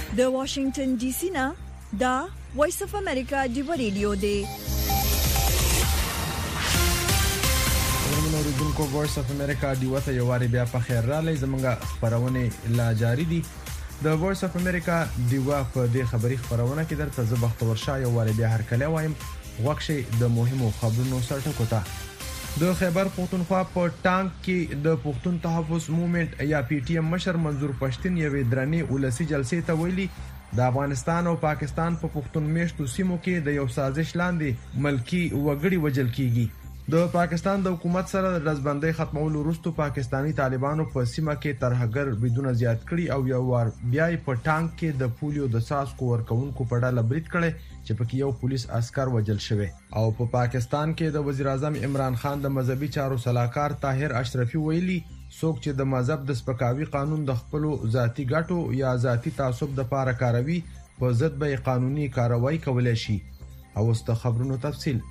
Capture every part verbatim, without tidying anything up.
د واشنگټن ډي سي نه دا وایس اف امریکا دی ریډیو دی. ورنه ورځونکو وایس اف امریکا دی وته یو واری بیا په خیر را لې زمونږه خبرونه لا جاری دي. د وایس اف امریکا دی وا په دې خبري خبرونه کې درته زه بختور شاه یو واری بیا هر کله وایم وښه د مهمو خبرونو سره ټکوتا. د خیبر پختونخوا په ټانک کې د پښتون تحفظ موومېنټ یا پی ټی ایم مشر منظور پښتين یوې درنې ولسی جلسې ته ویلي د افغانستان او پاکستان په پښتون میشتو سیمو کې د یو سازش لاندې ملکی وګړي وجل کیږي. د پاکستان د حکومت سره د رزبندۍ ختمولو وروسته پاکستانی طالبانو په سیمه کې ترهګر بدون زیات کړي او یو وار بیا په ټانک کې د پولیو د ساسکو ورکوونکو په ډله برید کړي چې پکې یو پولیس عسكر وجل شوی. او په پا پاکستان کې د وزیر اعظم عمران خان د مذهبي چارو صلاحکار طاهر اشرفي ویلي څوک چې د مذهب د سپکاوي قانون د خپل ذاتی ګټو یا ذاتی تعصب د پاره کاروي په ضد به قانوني کاروایی کولای شي. او واست خبرونو تفصیل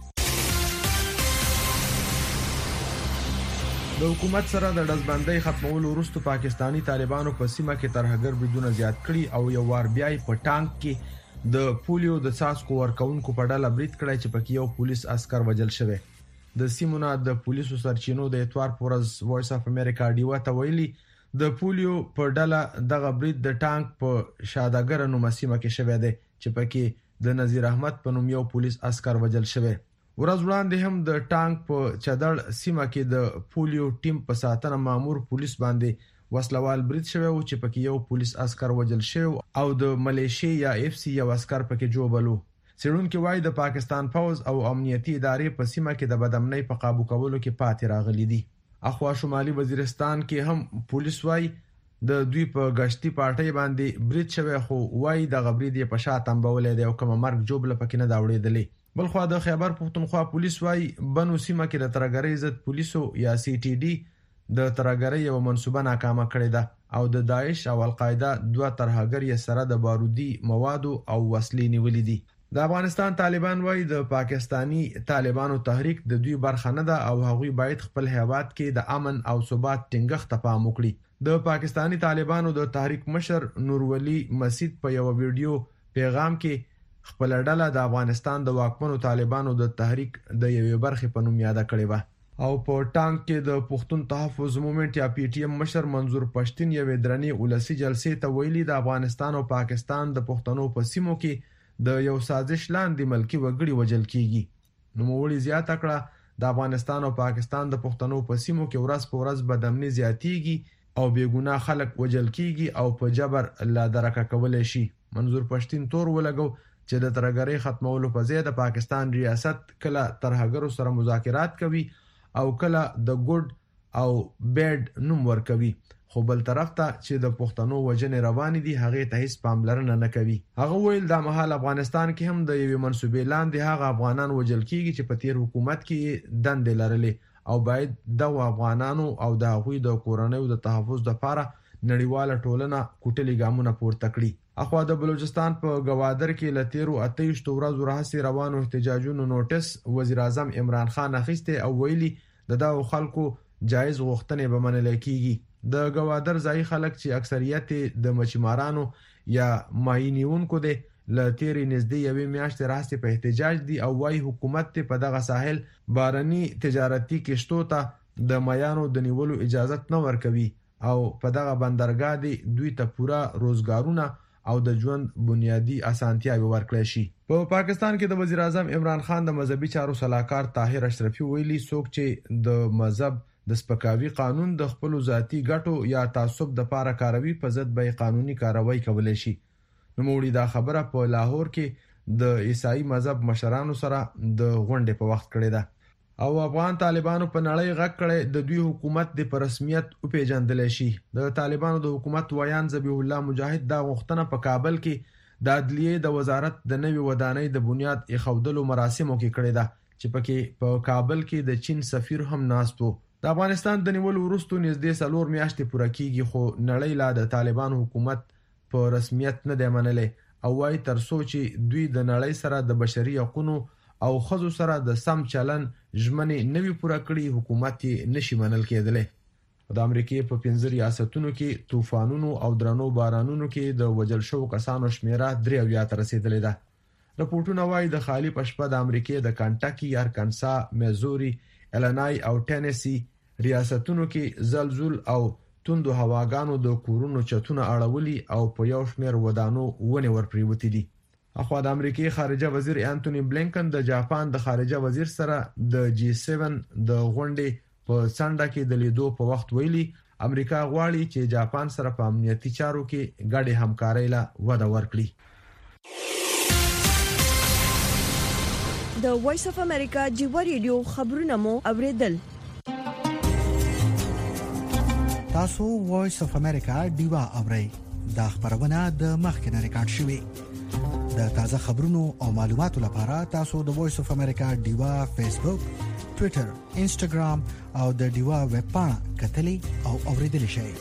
د حکومت سره د رزبندۍ ختمولو وروسته پاکستانی طالبانو په سیمه کې ترهګر بدون زیات کړي او یو وار بیا په ټانک کې د پولیو د ساسکو ورکوونکو په ډله برید کړی چې پکې یو پولیس عسكر وجل شوی. د سیمونه د پولیسو سرچینو د اتوار پورز وایس اف امریکا دی وته ویلي د پولیو په ډله دغه برید د ټانک په شادګر نوم سیمه کې شوی دی چې پکې د نذیر احمد په نوم یو پولیس عسكر وجل شوی. ورځ وړاندې هم د ټانک په چدړ سیمه کې د پولیو ټیم په ساتنه مامور پولیس باندې وسلوال برید شوی او چې پکې یو پولیس عسكر وجل شوی او د ملیشیا یا اف سی یو عسكر پکې جوړبلو. سړونکو وايي د پاکستان فوز او امنیتي ادارې په سیمه کې د بدامنۍ په قابو کولو کې پاتې راغلي دي. اخوا شمالي وزیرستان کې هم پولیس وايي د دوی په غشتي پارټي باندې برید شوی خو وايي د غبرید په شاته تنبولې دی او کوم مرګ جوړ لپاره نه دا وړېدلې. بلخوا د خیبر پختونخوا پولیس وايي بنو سیمه کې د ترګری ضد پولیسو یا سی ټي ډي د ترګری یو منسوبه ناکامه کړې ده او د داعش او القاعده دوه ترهګر یې سره د بارودي موادو او وسلې نیولې دي. د افغانستان طالبان وايي د پاکستانی طالبانو تحریک د دوی برخه نه ده او هغوی باید خپل هیواد کې د امن او ثبات ټینګښت ته پام وکړي. د پاکستانی طالبانو د تحریک مشر نورولي مسعود په یو ویډیو پیغام کې خپل ډله د افغانستان د واکمنو طالبانو د تحریک د یوې برخې په نوم یاد کړې و او په ټانک کې د پښتون تحفظ موومېنټ یا پی ټی ایم مشر منظور پښتين یوې درنې ولسی جلسې ته ویلي د افغانستان او پاکستان د پښتنو په سیمو کې د یو سازش لاندې ملکی وګړي وجل کیږي. نو موړي زیاته کړه د افغانستان او پاکستان د پښتنو په سیمو کې ورځ په ورځ بدامنۍ زیاتیږي او بیګناه خلک وجل کیږي او په جبر لا درکه کولای شي. منظور پښتين تور ولګو چې د ترګری ختمولو په ځای د پاکستان ریاست کله ترهګرو سره مذاکرات کوي او کله د ګډ او بیډ نوم ورکوي خو بل طرف ته چې د پښتنو وجنې روان دي هغه ته هیڅ پاملرنه نه کوي. هغه ویل د مهال افغانستان کې هم د یوې منسوبې لاندې هغه افغانان وجل کیږي چې په تیر حکومت کې دندې لرلې او باید د افغانانو او د هغوی د کورنیو د تحفظ لپاره نړیواله ټولنه کوټلي ګامونه پورته کړي. اخوا د بلوچستان په گوادر کې لتیرو اتهشت ورځو راهسي روانو احتجاجونو نوټس وزیر اعظم عمران خان اخیسته او ویلي د دغه خلکو جایز غوښتنې به منل کیږي. د گوادر ځای خلک چې اکثریت د مچمارانو یا ماینیونکو دي لتیری نږدې یوې میاشتې راهسي په احتجاج دي او وايي حکومت ته په دغه ساحل بارني تجارتي کشتو ته د میانو د نیولو اجازه نه ورکوي او په دغه بندرګاه دي دوی ته پورا روزګارونه او د ژوند بنیادی اسانتیاوي ورکړل شي. په پا پاکستان کې د وزیر اعظم عمران خان د مذهبي چارو صلاحکار طاهر اشرفي ویلي څوک چې د مذهب د سپکاوي قانون د خپل ذاتی ګټو یا تعصب د پاره کاروي په ضد به قانوني کاروایی کولای شي. نو موړي دا خبره په لاهور کې د عیسائی مذهب مشرانو سره د غونډې په وخت کړې ده او افغان طالبانو په نړۍ غږ کړي د دوی حکومت د پرسمیت او پیژندل شي. د طالبانو د حکومت ویان ذبیح الله مجاهد دا غوښتنه په کابل کې د عدلیه د وزارت د نوي ودانۍ د بنیاد ایښودلو مراسمو کې کړې ده چې پکې په کابل کې د چین سفیر هم ناست وو. د افغانستان د نیولو وروسته نږدې څلور میاشتې پوره کیږي خو نړۍ لا د طالبانو حکومت په رسمیت نه دی منلې او وايي تر څو چې دوی د نړۍ سره د بشري حقوقو او خزو سره د سم چلن ژمنې نوي پوره کړي حکومت یې نشي منل کېدلی. د امریکای په پنځه ریاستونو کې طوفانونو او درنو بارانونو کې د وژل شوو کسانو شمیره درې اویا ته رسیدلې ده. راپورټونه وايي د خالي پشپه د امریکای د کنټاکي، ارکانسا، میزوري، الینای او ټینیسی ریاستونو کې زلزل او توندو هواګانو د کورونو چتونه اړولي او په یو شمېر ودانو ونې ورپریوتې دي. اخوا د امریکای خارجه وزیر انټونی بلینکن د جاپان د خارجه وزیر سره د جی سیون د غونډې په څنډه کې د لیدو په وخت ویلي امریکا غواړي چې جاپان سره په امنیتي چارو کې ګډه همکاري لا وده ورکړي. د وایس اف امریکا جیو ریډیو خبرونه مو اوریدل. تاسو وایس اف امریکا دیوا اورئ. دا خبرونه د مخکنه ریکارډ شوې. د تازه خبرونو او معلوماتو لپاره تاسو د وایس اف امریکا دیوا فیسبوک، ټوئیټر، انسټاګرام او د دیوا ویب پاڼه کتلې او اوریدلې شئ.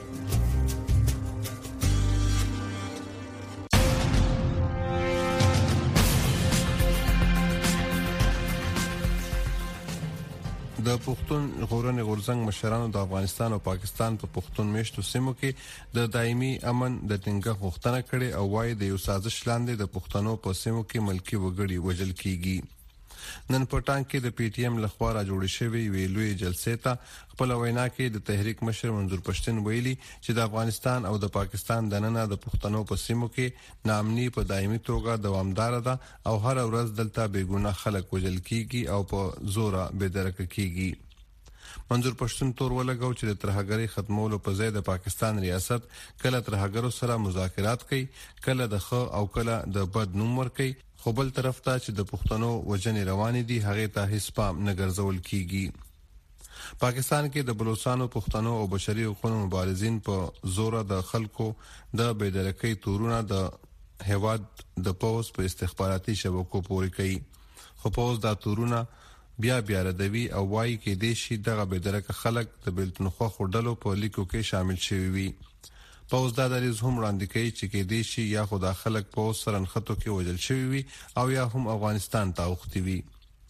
د پښتون ژغورنې غورځنګ مشرانو د افغانستان او پاکستان په پښتون میشتو سیمو کې د دایمي امن د ټینګښت غوښتنه کړې او وايي د یو سازش لاندې د پښتنو په سیمو کې ملکی وګړي وژل کیږي. نن پټان کې د پی ټی ایم لخوا را جوړ شوی ویلوی جلسې ته خپل وینا کې د تحریک مشر منظور پښتون ویلي چې د افغانستان او د پاکستان د نننه د پښتنو په سیمو کې نامني په دایمي توګه دوامدار ده او هر ورځ دلته بیګونه خلک وژل کیږي او په زور به درک کیږي. منظور پښتون تور ولګاو چې د ترهګری ختمولو په ځای د پاکستان ریاست کله ترهګرو سره مذاکرات کوي، کله د خو او کله د بد نوم ور کوي، خو بل طرف ته چې د پښتنو وجنې روانې دي هغه ته هیڅ پام نه ګرځول کیږي. پاکستان کې د بلوچستانو پښتنو او بشري حقوقو مبارزین په زور د خلکو د بیدرکۍ تورونه د هواد د پوز په استخباراتي شبکو پورې کوي. خو پوز دا تورونه بیا بیا ردوي او وايي کې د شي دغه بیدرک خلک د بلتنخوا خړډلو په لیکو کې شامل شوي وي. پوز دا دریز هم وړاندې کوي چې کې د شي یا خو د خلک پوز سره نخټو کې وژل شوی وي او یا هم افغانستان ته اوختي وي.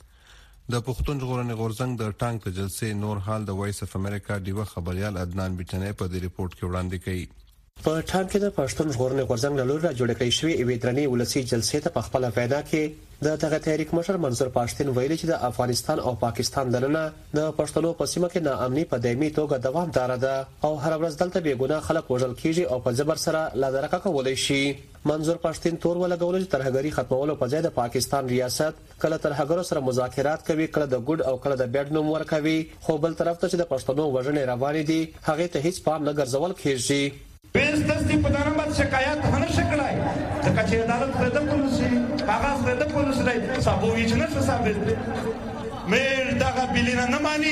د پښتون ژغورنې غورځنګ د ټانک د جلسې نور حال د وایس اف امریکا دیو خبريال عدنان بیٹنې په دې ریپورت کې وړاندې کوي. په ټانک کې د پښتون ژغورنې غورځنګ له لوري جوړ کړی شوی یوې درنې ولسی جلسې ته په خپل وینا کې د دغه تحریک مشر منظور پښتون ویلي چې د افغانستان او پاکستان دننه د پښتنو په سیمه کې ناامني په دایمي توګه دوامدار ده او هر ورځ دلته بیګونه خلک وژل کیږي او په جبر سره لا درکه کولای شي. منظور پښتون تور ولګول چې ترهګری ختمولو په ځای د پاکستان ریاست کله ترهګرو سره مذاکرات کوي، کله د ګډ او کله د بیډ نوم ورکوي، خو بل طرف ته چې د پښتنو وژنې روانې دي هغه ته هیڅ پام نه ګرځول کیږي. بیس دستی په دغه باندې شکایت نه شکړای ځکه چې عدالت پرده پولیسي کاغذ پرده پولیسي دی صابو هیڅ نه ثابت مې دغه بلینا نه مانی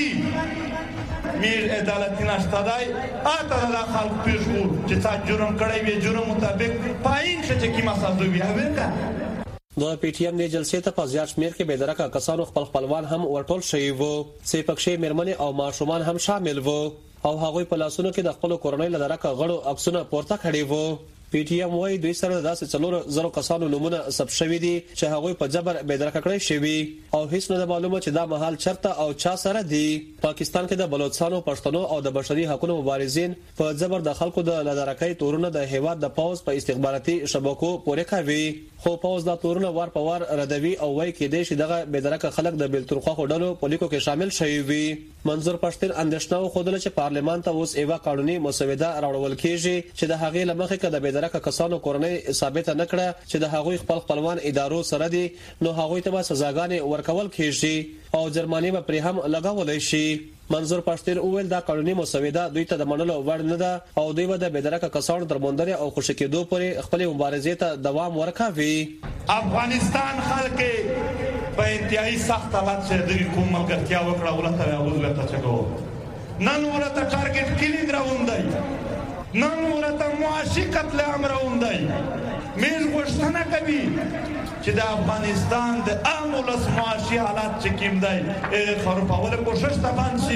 مې عدالت نشته دی اته د خلک پیښو چې تا جرم کړی وي جرم مطابق پاین چې کی مسازو بیا ورکا. د پی ټی ایم د جلسې ته په زیات شمیر کې بېدرکه کسانو خپل خپلوان هم ورټول شوي وو چې پکښې مېرمنې او ماشومان هم شامل وو او هغوی په لاسونو کې د خپل کورنۍ له درکه غړو عکسونه پورته کړي وو. پی ټی ایم وايي دوی سره داسې څلور زره کسانو نمونه ثبت شوي دي چې هغوی په جبر بېدرکه کړی شوي او هیڅ نه معلومه چې دا مهال چرته او چا سره دي. پاکستان کې د بلوچستانو پښتنو او د بشري حقوقو مبارزین په جبر د خلکو د لدارکۍ تورونه د هیواد د پاوز په استخباراتي شبکو پورې کوي، خو پاوز دا تورونه وار په وار ردوي او وايي کې د شي دغه بېدرکه خلک د بلتونخوا خډلو په لیکو کې شامل شوي وي. منظور پښتون اندېښنه خوده چې پارلمان ته اوس ایوا قانوني مسوده راوړل کیږي چې د هغې لمخې کې د بېدرکه کسانو کورنۍ ثابت نه کړه چې د هغوی خپل خپلوان ادارو سره دي نو هغوی ته به سزاګانې ورکول کیږي او جرمانې به پرې هم لګولای شي. منظور پښتون وویل دا قانوني مسوده دوی ته د منلو وړ نه ده او دوی به د بېدرکه کسانو تر موندنې او خوشي کېدو پورې خپل مبارزې ته دوام ورکوي. افغانستان خلک په انتهایی سخت حالت کې د کوم ملګرتیا وکړه ولته اوس ورته چګو نن ورته ټارګټ کلینګ راوندای نن ورته معاشي قتل عام راوندای مې غوښتنه کوي چې د افغانستان د عام ولس معاشي حالات چې کیم دی خرابول کوشش ته باندې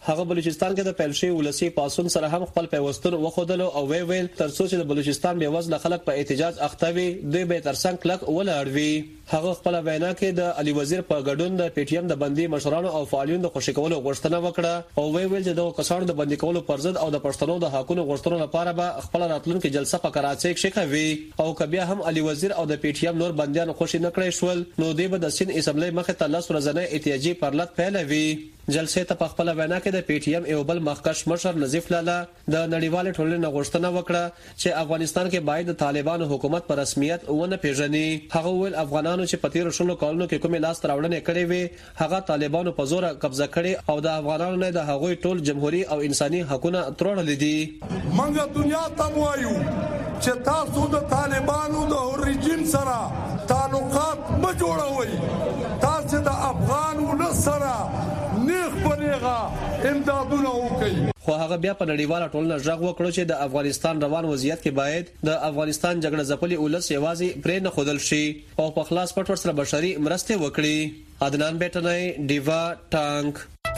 هغه بلوچستان کې د پیلشي ولسی پاسون سره هم خپل پیوستون وخدلو او وی ویل ترڅو چې د بلوچستان بې وزله خلک په احتجاج اختوي دوی به ترڅنګ کلک ولاړوي. هغه خپل وینا کې د علي وزیر په ګډون د پی ټی ایم د بندي مشرانو او فعالینو د خوشی کولو غوښتنه وکړه او وی ویل چې د کسانو د بندي کولو پر ضد او د پښتنو د حقوقو غوښتنو لپاره به خپل راتلونکو جلسه په کراچۍ کې کوي او کبیا هم علي وزیر او د پی ټی ایم نور بنديان خوشی نه کړی شول نو دوی به د سین اسمبلی مخه ته لاس ورځنه احتجاجي پرلط پیلوي. جلسه ته په خپل وینا کې د پی ټی ایم یو بل مخکښ مشر نظیف لالا د نړیوال ټولنې غوښتنه وکړه چې افغانستان کې باید د طالبانو حکومت په رسمیت ونه پیژني. هغه ویل افغانانو چې په تیر شلو کلونو کې کومه لاس تراوړنې کړې وي هغه طالبانو په زور قبضه کړي او د افغانانو نه د هغوی ټول جمهوریت او انساني حقوقونه ترورل دي. منګه دنیا ته وایو چې تاسو د طالبانو د ریژیم سره تعلقات ما جوړوي تاسو د افغان ولس سره نیغ پنیغه امدادونه وکړي. خو هغه بیا په نړیواله ټولنه ژغ وکړو چې د افغانستان روان وضعیت کې باید د افغانستان جګړه ځپلي ولس یوازې پرې نه خودل شي او په خلاص پټ ور سره بشري مرسته وکړي. عدنان بیٹنای دیوا ټانک.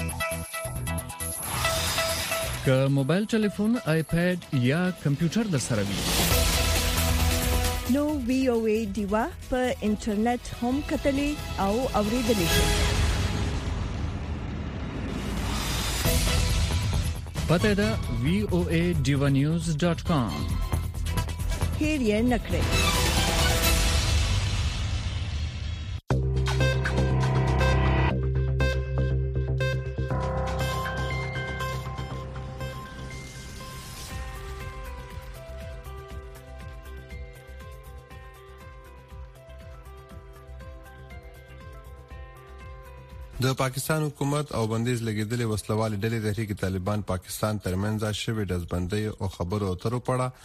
که موبایل ټلیفون آیپاد یا کمپیوټر در سره وي نو وی او ای دیوا په انټرنیټ هم کتلې او اوریدلې شي. پته دا وی او ای دیوا نیوز ډاٹ کام. هیر یې نکړئ. د پاکستان حکومت او بندیز لګیدلې وسلوالې ډلې تحریک طالبان پاکستان ترمنځ شوې دزبندۍ او خبرو اترو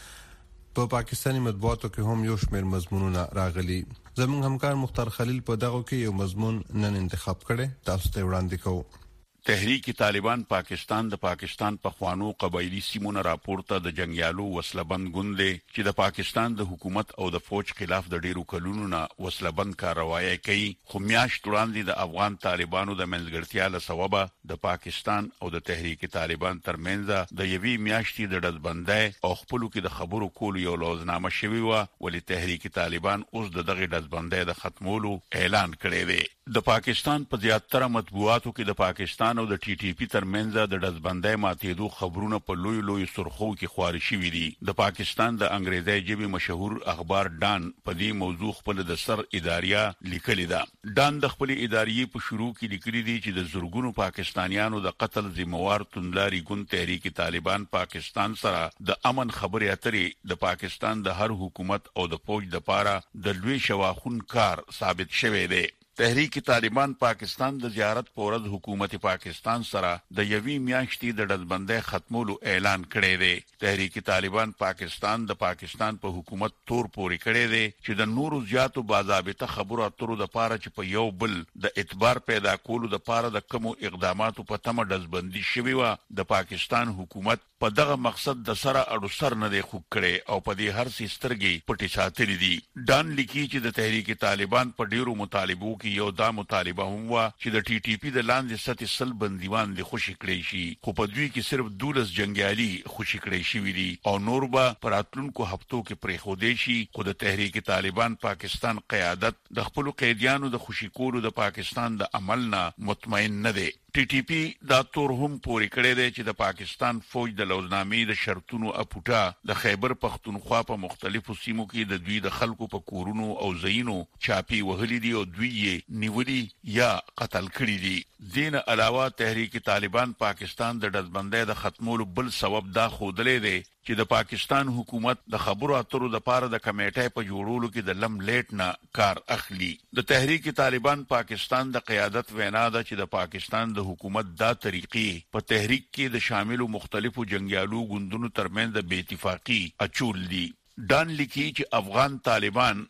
پړه په پاکستاني مطبوعاتو کې هم یو شمېر مضمونونه راغلي. زموږ همکار مختار خلیل په دغه کې یو مضمون نن انتخاب کړي تاسو ته وړاندې کوو. تحریک طالبان پاکستان د پاکستان په خوانو قبایلی سیمونو راپورته د جنگیالو وسلبند ګوندې چې د پاکستان د حکومت او د فوج خلاف د ډیرو کلونو نه وسلبند کاروایی کوي. خو میاشت وړاندې د افغان طالبانو د منځګړتیا له سببه د پاکستان او د تحریک طالبان ترمنځ د یوې میاشتې د ډزبندۍ او خپلو کې د خبرو کولو یو لوزنامه شوی و ولې تحریک طالبان اوس د دغه ډزبندۍ د ختمولو اعلان کړی دی. د پاکستان په زیاتره مطبوعاتو کې د پاکستان او د ټي ټي پی ترمنځ د ډزبندۍ ماتېدو خبرونه په لوی لوی سرخو کې خواري شوي دي. د پاکستان د انګریزي ژبې مشهور اخبار ډان په دې موضوع خپل د سر اداریه لیکلي ده. ډان د خپل اداریې په شروع کې لیکلي دي چې د زورګونو پاکستانیانو د قتل ذمہوار توندلاري ګوند تحریک طالبان پاکستان سره د امن خبرې اترې د پاکستان د هر حکومت او د فوج د پاره د لوی شواخون کار ثابت شوی دی. تحریک طالبان پاکستان د زیارت په ورځ حکومت پاکستان سره د یوې میاشتې د ډزبندۍ ختمولو اعلان کړی دی. تحریک طالبان پاکستان د پاکستان په حکومت تور پورې کړی دی چې د نورو زیاتو باضابطه خبرو اترو د پاره چې په یو بل د اعتبار پیدا کولو د پاره د کومو اقداماتو په تمه ډزبندي شوی و د پاکستان حکومت په دغه مقصد د سره اړو سر نه دی خوږ کړی او په دې هر څه سترګې پټې ساتلې دي. ډان لیکي چې د تحریک طالبان په ډیرو مطالبو کې یو دا مطالبه هم و چې د ټي ټي پی د لاندې سطح سل بندیوان د خوشی کړی شي خو په دوی کې صرف دولس جنگیالي خوشی کړی شي دي او نور به پراتلونکو هفتو کې پرې خودي شي. خو د تحریک طالبان پاکستان قیادت د خپل قیدیانو د خوشی کولو د پاکستان د عمل نه مطمئن نه دی. ټي ټي پی دا تور هم پوری کړی دی چې د پاکستان فوج د لوزنامې د شرطونو اپوټا د خیبر پختونخوا په مختلفو سیمو کې د دوی د خلکو په کورونو او ځایونو چاپی وهلي دي او دوی یې نیولي یا قتل کړي دي. دین علاوه تحریک طالبان پاکستان د ډزبندۍ د ختمولو بل سبب دا خودلې دی چې د پاکستان حکومت د خبرو اترو د پاره د کمیټې په جوړولو کې د لم لیټ نه کار اخلي. د تحریک طالبان پاکستان د قیادت وینا ده چې د پاکستان د حکومت دا طریقې په تحریک کې د شاملو مختلفو جنگیالو ګوندونو ترمنځ د بې اتفاقی اچول دي. ډان لیکي چې افغان طالبان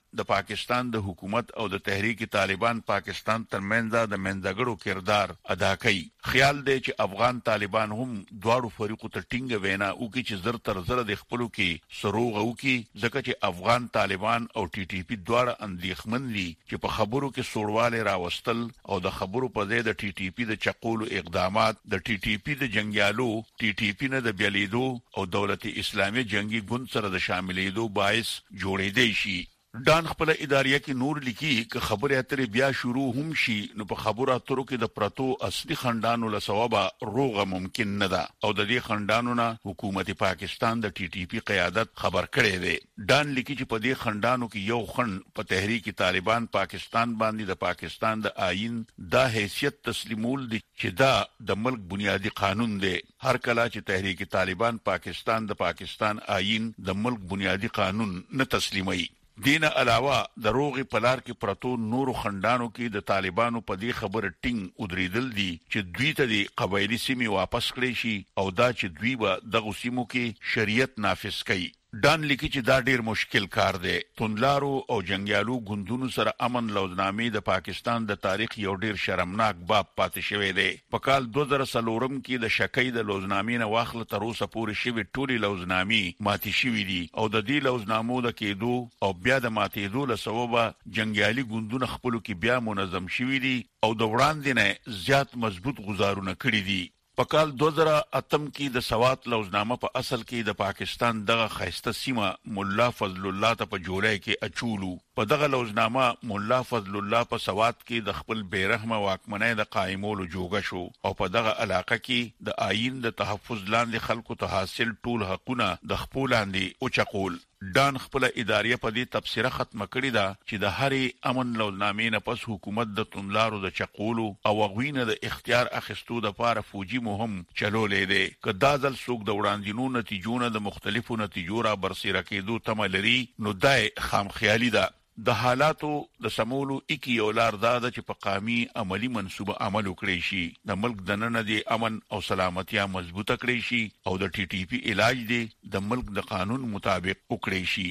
د پاکستان د حکومت او د تحریک طالبان پاکستان ترمنځ د منځګړو کردار ادا کوي. خیال دی چې افغان طالبان هم دواړو فریقو ته ټینګه وینا وکړي چې زر تر زر د خپلو کې سروغ وکړي، ځکه چې افغان طالبان او ټي ټي پی دواړه اندېښمن دي چې په خبرو کې سوړواله راوستل او د خبرو په ځای د ټي ټي پی د چقولو اقدامات د ټي ټي پی د جنگیالو ټي ټي پی نه د بیلیدو او دولت اسلامي جنگي ګوند سره د شاملېدو باعث جوړېدای شي. ډان خپل اداریه کې نور لیکي چې خبره اترې بیا شروع هم شي نو په خبره اترو کې د پرتو اصلي خندانو له ثوابه روغه ممکن نه ده او د دې خندانو نه حکومت پاکستان د ټي ټي پی قیادت خبر کړي دي. ډان لیکي چې په دې خندانو کې یو خند په تحریک طالبان پاکستان باندې د پاکستان د آئین دا حیثیت تسلیمول دي چې دا د ملک بنیادی قانون دی. هر کله چې تحریک طالبان پاکستان د پاکستان آئین د ملک بنیادی قانون نه تسلیمي. دینه علاوه د روغي پلار کې پرتو نورو خندانو کې د طالبانو په دې خبره ټینګ ودریدل دي چې دوی ته د قبایلی سیمې واپس کړي شي او دا چې دوی به د غسیمو کې شریعت نافذ کړي. ډان لیکي چې دا ډیر مشکل کار دی. توندلارو او جنگیالو ګوندونو سره امن لوزنامې د پاکستان د تاریخ یو ډیر شرمناک باب پاتې شوی دی. په کال دوه زره څلور کې د شکۍ د لوزنامې نه واخله تر اوسه پورې شوی ټولې لوزنامې ماتې شوې دي او د دې لوزنامو د کېدو او بیا د ماتېدو له سببه جنگیالي ګوندونه خپلو کې بیا منظم شوي دي او د وړاندې نه زیات مضبوط گزارونه کړي دي. په کال دوه زره اتم کې د سوات لوزنامه په اصل کې د پاکستان دغه خیسته سیمه مولا فضل الله ته په جولای کې اچولو. په دغه لوزنامه مولا فضل الله په سوات کې د خپل بیرحمه واکمنۍ د قائمولو جوګه شو او په دغه علاقه کې د آئین د تحفظ لاندې خلکو ته حاصل ټول حقونه د خپل لاندې او چقول. ډان خپل اداریه په دې تفسیره ختمه کړې ده چې د هرې امن لوزنامې نه پس حکومت د توندلارو د چقولو او غوینه د اختیار اخیستو د پاره فوجي مهم چلولې ده. که دا ځل څوک د وړاندینو نتیجو نه د مختلفو نتیجو را برسېره کېدو تمه لري نو دای خام خیالي ده. د حالاتو د سمولو اکی یو لار دا ده چې په قامي عملی منصوبه عمل وکړي شي، د ملک دننه د امن او سلامتیا مضبوطه کړي شي او د ټي ټي پی علاج دی د ملک د قانون مطابق وکړي شي.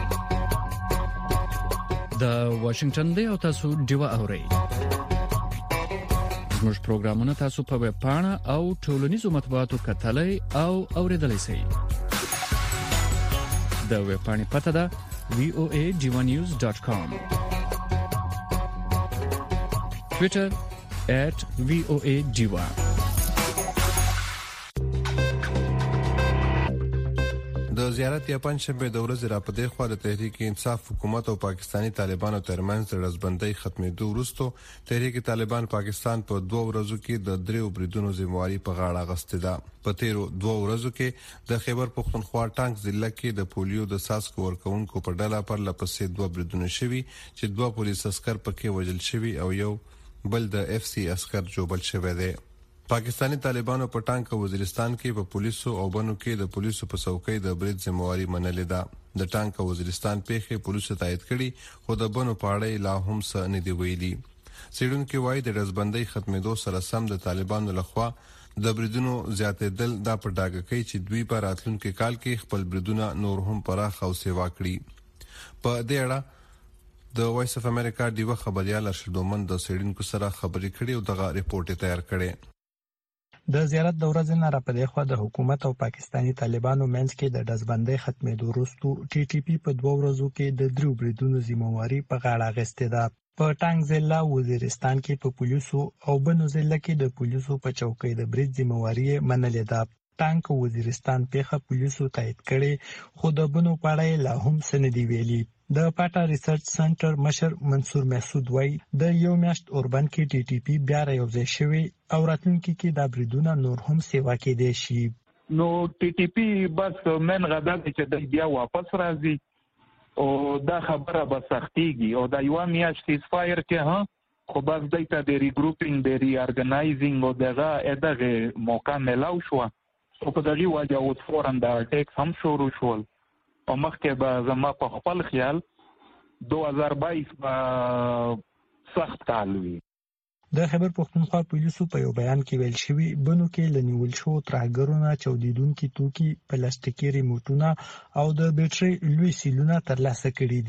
د واشنگټن دی او تاسو ډیوا اورئ. زموږ پروګرامونه تاسو په ویب پاڼه او ټولنیزو مطبوعاتو کتلای او اوریدلای شئ. د ویب پاڼې پته ده v o a diva news dot com. Twitter at v o a diva. د زیارت یا پنځشنبه د ورځې را پدې خو د تحریک انصاف حکومت او پاکستانی طالبانو ترمنځ د رزبندۍ ختمېدو وروسته تحریک طالبان پاکستان په دوه ورځو کې د دریو بریدونو ذمہواری په غاړه غستې ده. په تیرو دوه ورځو کې د خیبر پختونخوا ټانک ضلع کې د پولیو د ساسکو ورکوونکو په ډله پر لپسې دوه بریدونه شوي چې دوه پولیس عسكر پکې وژل شوي او یو بل د اف سی عسكر جوبل شوی دی. پاکستانی طالبانو په ټانک وزیرستان کې په پولیسو او بنو کې د پولیسو په څوکۍ د برید ذمہواری منلې ده. د ټانک وزیرستان پیښې پولیسو تایید کړي خو د بنو پاړې لا هم څه نه دی ویلي. سیډونکو وايي د رزبندۍ ختمېدو سره سم د طالبانو لخوا د بریدونو زیاتېدل دا په ډاګه کوي چې دوی په راتلونکي کال کې خپل بریدونه نور هم پراخ او سیوا کړي. په دې اړه د وایس اف امریکا دیوه خبريال ارشدومن د سیډونکو سره خبرې کړې او دغه ریپورت تیار کړي. د زیارت د ورځې نه را پدې خو د حکومت او پاکستانی طالبانو منځ کې د دزبندۍ ختمېدو وروسته ټي ټي پی په دوه ورځو کې د دریو بریدونو ذمہواری په غاړه اخیستې ده. په ټانک ضلع وزیرستان کې په پولیسو او بنو ضلع کې د پولیسو په چوکۍ د برید ذمہواری منلې ده. ټانک وزیرستان پیښه پولیسو تایید کړي خو د بنو پاړې لا هم سندې ویلي. د پاټا ریسرچ سنټر مشر منصور محسود وای د یو میاشت اوربن کې ټي ټي پی بیا راوځي شوی او راتلونکي کې د بریدونو نور هم سیوا کېدې شي. نو ټي ټي پی بس من غدا چې د بیا واپس راځي او دا خبره به سختيږي او د یو میاشت سیز فایر کې ها خو بس دایته د ریګروپینګ د ری ارګنایزینګ او دغه ادغه موقع ملاو شو او په دغه وجه او فورن د اټیک هم شروع شول او مخکې به زما په خپل خیال دوه هزار بایس به سخت کال وي. د خیبر پختونخوا پولیسو په یو بیان کې ویل شوی بنو کې لنیول شو ترهګرونه چودیدونکو توکي پلاستیکي ریموټونه او د بیټرۍ لوی سیلونه ترلاسه کړي دي.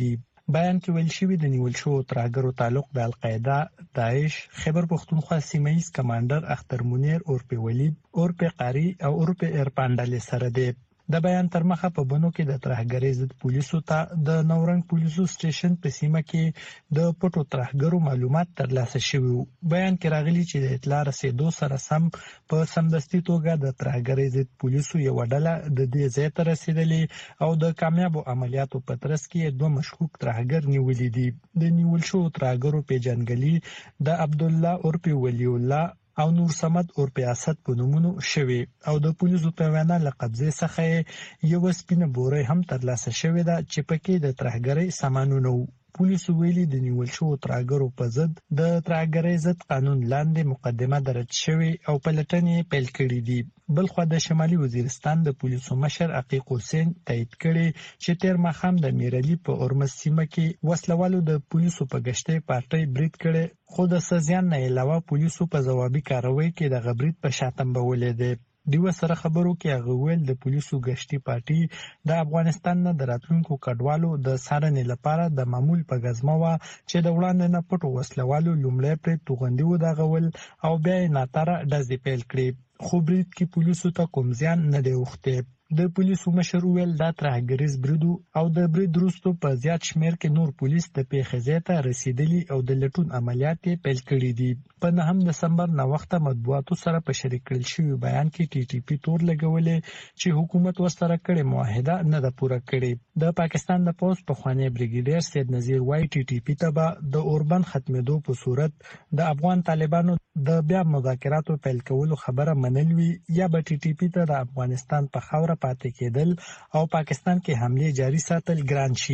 بیان کې ویل شوی د نیول شو ترهګرو تعلق د القاعده، داعش، خیبر پختونخوا سیمه ییز کمانډر اختر منیر اورپی ولید، اورپی قاری او اورپی ایرپانډل سره دی. د بیان تر مخه په بنو کې د ترهګرۍ ضد پولیسو ته د نورنګ پولیسو سټیشن په سیمه کې د پټو ترهګرو معلومات ترلاسه شوي. بیان کې راغلي چې د اطلاع رسیدو سره سم په سمدستي توګه د ترهګرۍ ضد پولیسو یو ډله د دې ځای ته رسیدلې او د کامیابو عملیاتو په ترڅ کې دوه مشکوک ترهګر نیولې دي. د نیول شو ترهګرو پیژنګلي د عبد الله اورپی ولی الله او نور سمد اورپی اسد په نومونو شوی او د پولیسو په وینا له قبضه څخه یو سپینه بوري هم ترلاسه شوې ده چې پکې د ترهګرۍ سامانونه. پولیسو ویلي د نیول شو ترهګرو په ضد د ترهګرۍ ضد قانون لاندې مقدمه درج شوې او پلټنې پیل کړې دي. بلخو د شمالي وزیرستان د پولیسو مشر عقیق حسین تایید کړي چې تیر مخام د میرعلی په اورمز سیمه کې وسلوالو د پولیسو په گشتې پارټي برید کړي، خو د سزیان نه علاوه پولیسو په ځوابي کاروي کې د غبرید په شاتم بولې دي. دیو سره خبرو کې هغه ویل د پولیسو گشتي پارټي د افغانستان نه د راتلونکو کډوالو د څارنې لپاره د معمول په غزمه وا چې د وړاندې نه پټو وسلوالو لومړی پر توغندي و دا غول او بیا ناتاره ډزې پیل کړې. خو برید کې پولیسو ته کوم زیان نه دی وخته. د پولیسو مشر ویل دا ترهګریز بریدو او د برید وروسته په زیات شمیر کې نور پولیس د پیښې ځای ته رسیدلي او د لټون عملیات پیل کړي دي. په نهم دسمبر نه وخته مطبوعاتو سره په شریک کړل شوی بیان کې ټي ټي پی تور لګولې چې حکومت ورسره کړې معاهده نه ده پوره کړې. د پاکستان د پولیس په خوانی بریګیډیر سید نذیر وای ټي ټي پی ته د اوربند ختمېدو په صورت د افغان طالبانو د بیا مذاکراتو پیل کولو خبره منلوي یا به ټي ټي پی ته د افغانستان په خوره پاتې کېدل او پاکستان کې حمله جاری ساتل ګران شي.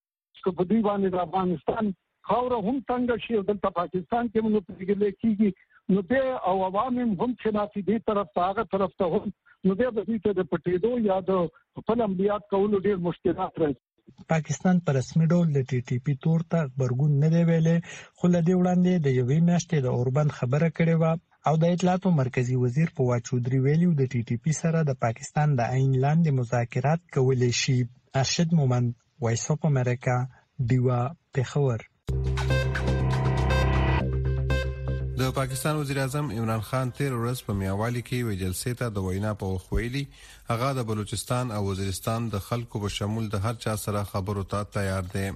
په دې باندې د افغانستان خوره هم څنګه شي او د پاکستان کې موږ پیګلې کیږي نو به او عوام هم خنافي دي طرف ته هغه طرف ته هم نو به د دې د پټېدو یا د خپل عملیات کولو ډېر مشکلات راځي. پاکستان پر رسمي ډول د ټي ټي پی تور ته خبرګون نه دی ویلې، خو لدې وړاندې د یوې میاشتې د اوربند خبره کړې و او د اطلاعاتو مرکزی وزیر فواد چودري ویلي د ټي ټي پی سره د پاکستان د عین لاندې مذاکرات کولای شي. ارشد مومند، وایس اف امریکا، دیوا، پېښور. د پاکستان وزیر اعظم عمران خان تیر ورځ په میاوالی کې وی جلسې ته د وینا په وخت ویلي هغه د بلوچستان او وزیرستان د خلکو په شمول د هر چا سره خبرو ته تیار دی.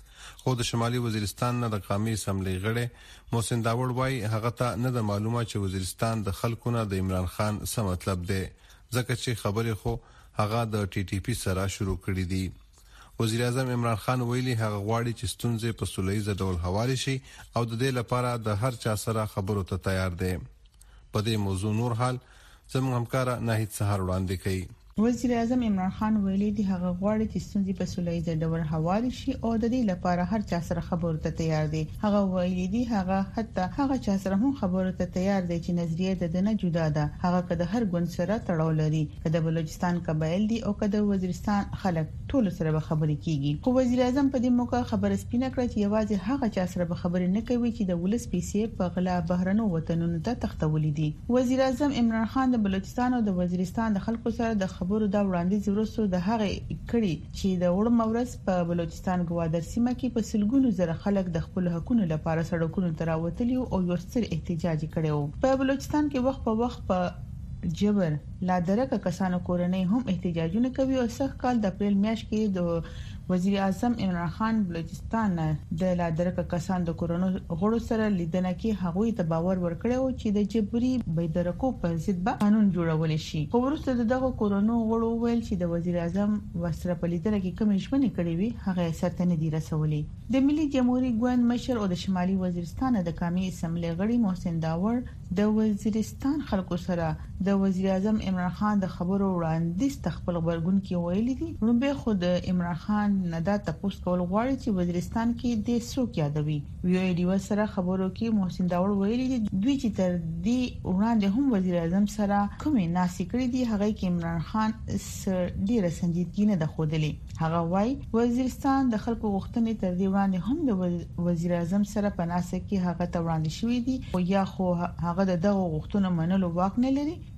خو د شمالي وزیرستان نه د قومي اسمبلی غړي محسن داوړ وای هغه ته نه د معلومه چې وزیرستان د خلکو نه د عمران خان څه مطلب دی، ځکه چې خبرې خو هغه د ټي ټي پی سره شروع کړې دي. وزیر اعظم عمران خان ویلي هغه غواړي چې ستونزې په سولهییز ډول حواله شي او د دې لپاره د هر چا سره خبرو ته تیار دی. په دې موضوع نور حال زموږ همکار ناهید سهار وړاندې کوي. وزیر اعظم عمران خان ویلي دی هغه غواړي چې ستونزې په سولهییز ډول حواله شي او د دې لپاره هر چا سره خبرو ته تیار دی. هغه ویلي دی هغه حتی هغه چا سره هم خبرو ته تیار دی چې نظریه د دنه جدا ده، هغه کده هر ګوند سره تړاو لري، کده بلوچستان قبایل دي او کده وزیرستان خلک ټول سره به خبرې کیږي. خو وزیر اعظم په دې موقع خبره سپینه کړه چې یوازې هغه چا سره به خبرې نه کوي چې د ولس پیسې په غلا بهرنو وطنونو ته تختولې دي. وزیر اعظم عمران خان د بلوچستان او د وزیرستان د خلکو سره د خبرو دا وړاندیز ورسو د هغه کړي چې د وړ مورس په بلوچستان ګوادر سیمه کې په سلګونو زره خلک د خپل حقوقو لپاره سړکونو ته راوتلي او یو ستر احتجاج کړي. په بلوچستان کې وخت په وخت په جبر لا درکه کسانو کورنۍ هم احتجاجونه کوي او سخت کال د اپریل میاشت کې د وزیر اعظم عمران خان بلوچستان د لا درکه کسان د کورونو غړو سره لیدنه کې هغوی ته باور ورکړی او چې د جبري بيدرکو پر ضد به قانون جوړول شي. خو وروسته دغه کورونو غړو ویل چې د وزیر اعظم وسره په لیدنه کې کوم ژمنې کړې وي هغه سرته نه دی رسولې. د ملي جمهوریت ګوند مشر او د شمالي وزیرستان د قومي اسمبلی غړي محسن داوړ د وزیرستان خلکو سره د وزیر اعظم عمران خان د خبرو وړاندیز تخپل خبرګون کې ویلي دي. نو خود عمران خان نه دا تاسو کول غواړي چې وزیرستان کې د څوک یادوي. وی ای ډی سره خبرو کې محسن داوړ ویلي دي دوی چې تر دې وړاندې هم وزیر اعظم سره کومې ناسې کړې دي هغه کې عمران خان ډیره سنجیدګي نه دخودلې. هغه وای وزیرستان د خلکو غوښتنې تر دې وړاندې هم د وزیر اعظم سره په ناسه کې هغه ته وړاندې شوې دي او یا خو هغه دغه غوښتنو منلو واک نه لري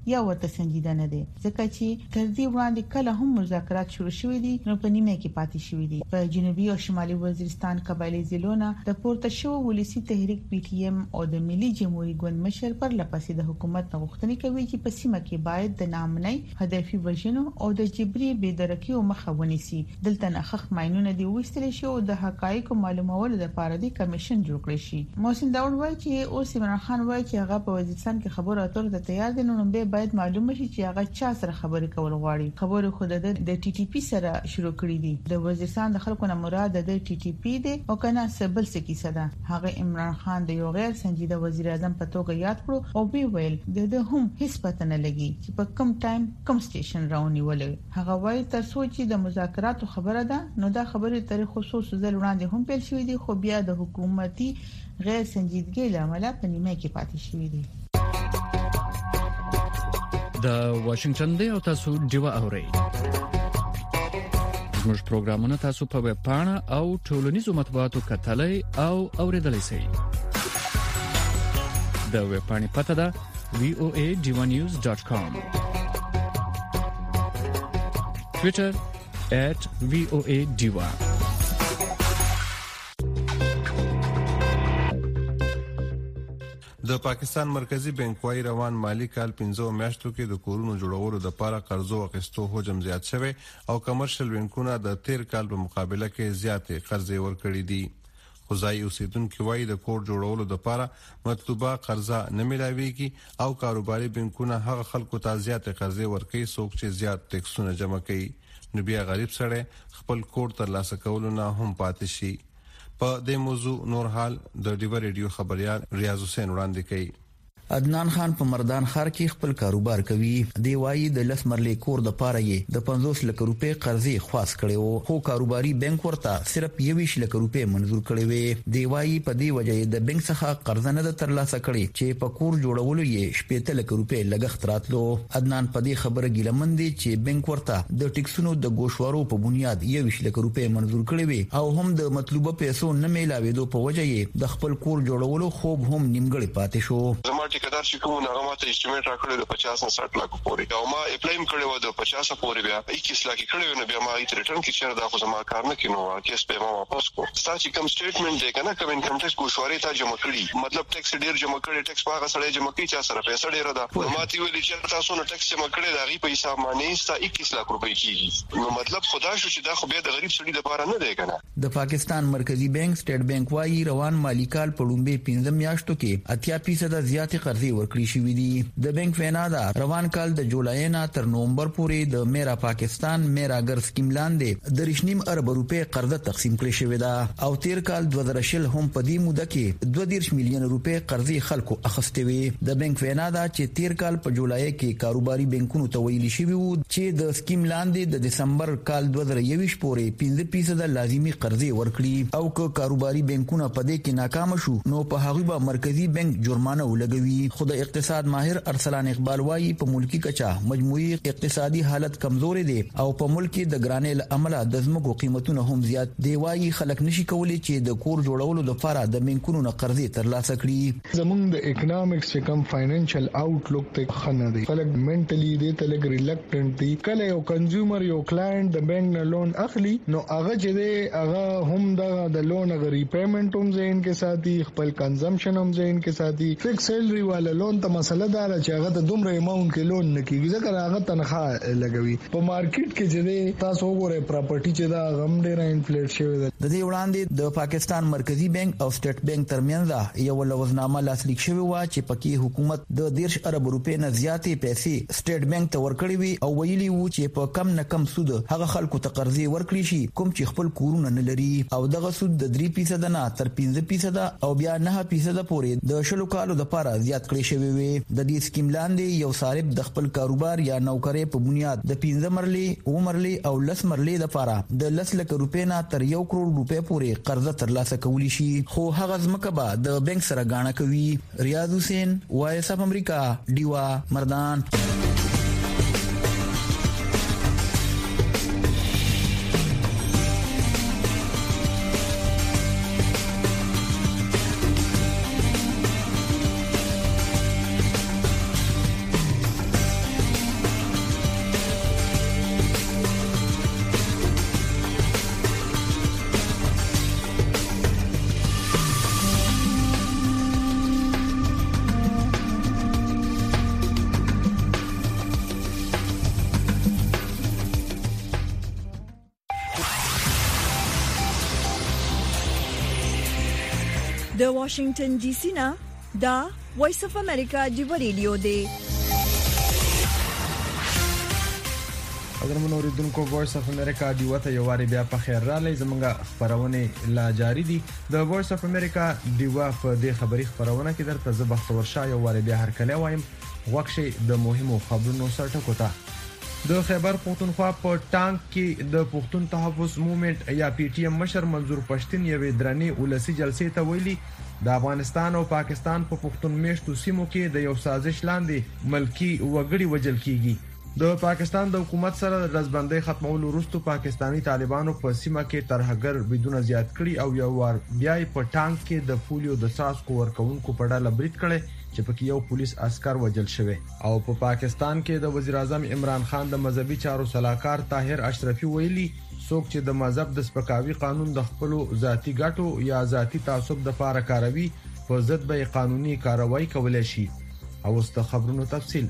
یا ورته سنجیده نه دي ځکه چې تر دې وړاندې کله هم مذاکرات شروع شوې دي نو په نیمه کې پاتې شوې دي. په جنوبي او شمالي وزیرستان قبایلی ضلعونو د پورته شو ولسی تحریک پی ټی ایم او د ملي جمهوریت ګوند مشر پر لپسې د حکومت غوښتنې کوي چې په سیمه کې باید د نامنۍ هدفي وژنو او د جبري بېدرکۍ مخه ونیسي. دلته نخښ ماينونه دی وستل شي او د حقایقو معلومولو لپاره د کمیشن جوړ کړی شي. محسن داوود وایي چې اوس عمران خان وایي چې هغه په وزیرستان کې خبرو اترو ته تیار دي نو به باید معلومه شي چې هغه چا سره خبرې کول غواړي. خبرو خود د ټي ټي پی سره شروع کړې دي. د وزیرستان د خلکو نه مراد د ټي ټي پی دی او کنه سبل څه کیسه ده. هغه عمران خان د یو غیر سنجیده وزیر اعظم په توګه یاد کړو او وی ویل د هم هیڅ پته نه لګي چې په کم ټایم کم سټیشن راونیول. هغه وایي تر څو چې د مذاکراتو خبره ده نو دا خبرې تر خصوص ځل وړاندې هم پیل شوې دي خو بیا د حکومتي غیر سنجیدګۍ لامل په نیمه کې پاتې شوې دي. د واشنگټن دی او تاسو دیوا اورئ. زموږ پروګرامونه تاسو په ویب پاڼه او ټولنیزو مطبوعاتو کتلای او اوریدلای شئ. د ویب پاڼې پته ده وی او ای ډیوا نیوز ډاټ کام. ټوئیټر at وی او ای ډیوا. د پاکستان مرکزی بانک وايي روان مالی کال پنځو میاشتو کې د کورونو جوړولو لپاره قرضو اخیستو حجم زیات شوی او کمرشل بانکونه د تیر کال په مقابله کې زیاتې قرضې ورکړې دي. خدای اوسیدونکو وايي د کور جوړولو لپاره مطلوبه قرضه نه ملاويږي او کاروباري بانکونه هغه خلکو ته زیاتې قرضې ورکوي څوک چې زیات ټیکسونه جمع کوي. نو بیا غریب سړی خپل کور ترلاسه کولو نه هم پاتې شي. په دې موضوع نور حال د ډیوا ریډیو خبريال ریاض حسین وړاندې کوي. عدنان خان په مردان ښار کې خپل کاروبار کوي. دی وايي د لس مرلې کور د پاره یې د پنځوس لک روپۍ قرضې خواص کړي وو خو کاروباري بانک ورته صرف یویش لک روپۍ منزور کړي وي. دی وايي په دې وجه د بانک څخه قرض نه د ترلاسه کړي چې په کور جوړولو یې شپږ لک روپۍ لګښت راتلو. عدنان په دې خبره ګیلمن دي چې بانک ورته د ټیکسونو د ګوشوارو په بنیاد یویش لک روپۍ منزور کړي وي او هم د مطلوبه پیسو نه میلاوېدو په وجه یې د خپل کور جوړولو خوب هم نیمګړی پاتې شو. ټیکدار چې کوم هغه ماته اسټیمیټ راکړی د پچاس نه ساټ لک پورې او ما اپلایم کړی و د پچاس پورې بیا اکیس لک کړی نو بیا ما ایت ریټرن کې چیرې دا خو زما کار نه کینو کیس په ما واپس کو. ستا چې کوم سټیټمنټ دی کنه کوم انکم ټیکس ګوشواري ته جمع کړی مطلب ټیکس ډیر جمع کړی ټیکس هغه سړی جمع کوي چې سره پیسې ډیر ده ما تی ویل چې تاسو نو ټیکس جمع کړی دا غي په حساب باندې ستا اکیس لک روپۍ کیږي نو مطلب خدا شو چې دا خو بیا د غریب سړي لپاره نه دی کنه. د پاکستان مرکزی بانک سټیټ بانک وايي روان مالی کال په لومبه پنځم میاشتو کې اتیا فیصد زیاتې قرضې ورکړي شوې دي. د بانک وینا ده روان کال د جولای نه تر نومبر پورې د میرا پاکستان میرا ګر سکیم لاندې د رښنیم ارب روپے قرضه تقسیم کړي شوې ده او تیر کال دوه زره شل هم په دې موده کې دوه دیرش میلیون روپے قرضې خلکو اخیستې وي. د بانک وینا ده چې تیر کال په جولای کې کاروباري بانکونو ته ویلي شوی وو چې د سکیم لاندې د دسمبر کال دوه زره یویش پورې پنځه فیصد لازمي قرضې ورکړي او که کاروباري بانکونه په دې کې ناکام شو نو په هغه به مرکزی بانک جرمانه ولګوي. خو د اقتصاد ماهر ارسلان اقبال وايي په ملکی کچا مجموعي اقتصادي حالت کمزوري دي او په ملک کې د ګرانې عمله د زمکو قیمتونه هم زیات دي. وايي خلک نشي کولای چې د کور جوړولو لپاره د بانکونو نه قرضې ترلاسه کړي. زمونږ د اکونومکس چې کم فاینانشل آوټلوک ته خنه دي خلک منټلی دي ته لګ ریلکټنټ دي. کله یو کنزیومر یو کلاینټ د بانک نه لون اخلي نو هغه چې دی هغه هم د لون غ ریپیمنٹ هم زین کې ساتي خپل کنزمپشن هم زین کې ساتي. فکس سیلری والا لون ته مسله دار چې هغه د دومره اماونت کې لون نه کیږي ځکه هغه تنخواه لګوي. په مارکیټ کې چې تاسو وګورئ پراپرټي چې دا غم ډیر انفلیټ شوی دی. د دې وړاندې د پاکستان مرکزی بانک او سټیټ بانک ترمنځ یو لوزنامه لاسلیک شوی و چې پکې حکومت د دیرش ارب روپے نه زیاتې پیسې سټیټ بانک ته ورکړې وي او ویلي وو چې په کم نه کم سود هغه خلکو ته قرضې ورکړي شي کوم چې خپل کورونه نه لري او دغه سود د درې فیصد نه تر پنځه فیصد او بیا نه فیصد پورې د شلو کالو لپاره زیات کړی شوی وي. د دې سکیم لاندې یو صارف د خپل کاروبار یا نوکرۍ په بنیاد د پنځه مرلې او مرلې او لس مرلې لپاره د لس لک روپے نه تر یو کروڑ روپے پورې قرضه ترلاسه کولی شي خو هغه ځمکه به د بانک سره غاڼه کوي. ریاض حسین وایس اف امریکا دیوا مردان. د واشنگټن ډي سي نه دا وایس اف امریکا دی ریډیو دی. اگر منو ریدونکو وایس اف امریکا دی وته یو واری بیا په خیر را لې زمونږه خبرونه لا جاری دي. د وایس اف امریکا دی وا په دې خبري خبرونه کې درته زه بختور شاه یو واری بیا هر کله وایم وښه د مهمو خبرونو سره ټکوتا. د خیبر پختونخوا په ټانک کې د پښتون تحفظ موومېنټ یا پی ټی ایم مشر منظور پښتين یوې درنې ولسی جلسې ته ویلي د افغانستان او پاکستان په پښتون میشتو سیمو کې د یو سازش لاندې ملکی وګړي وجل کیږي. د پاکستان د حکومت سره د رزبندۍ ختمولو وروسته پاکستانی طالبانو په سیمه کې ترهګر بدون زیات کړي او یو وار بیا په ټانک کې د پولیو د څاڅکو ورکوونکو په ډله برید کړي چې پکې یو پولیس عسكر وجل شوی. او په پا پاکستان کې د وزیر اعظم عمران خان د مذهبي چارو صلاحکار طاهر اشرفي ویلي څوک چې د مذهب د سپکاوي قانون د خپل ذاتی ګټو یا ذاتی تعصب د لپاره کاروي په ضد به قانوني کاروایی کولای شي. او ست خبرونو تفصیل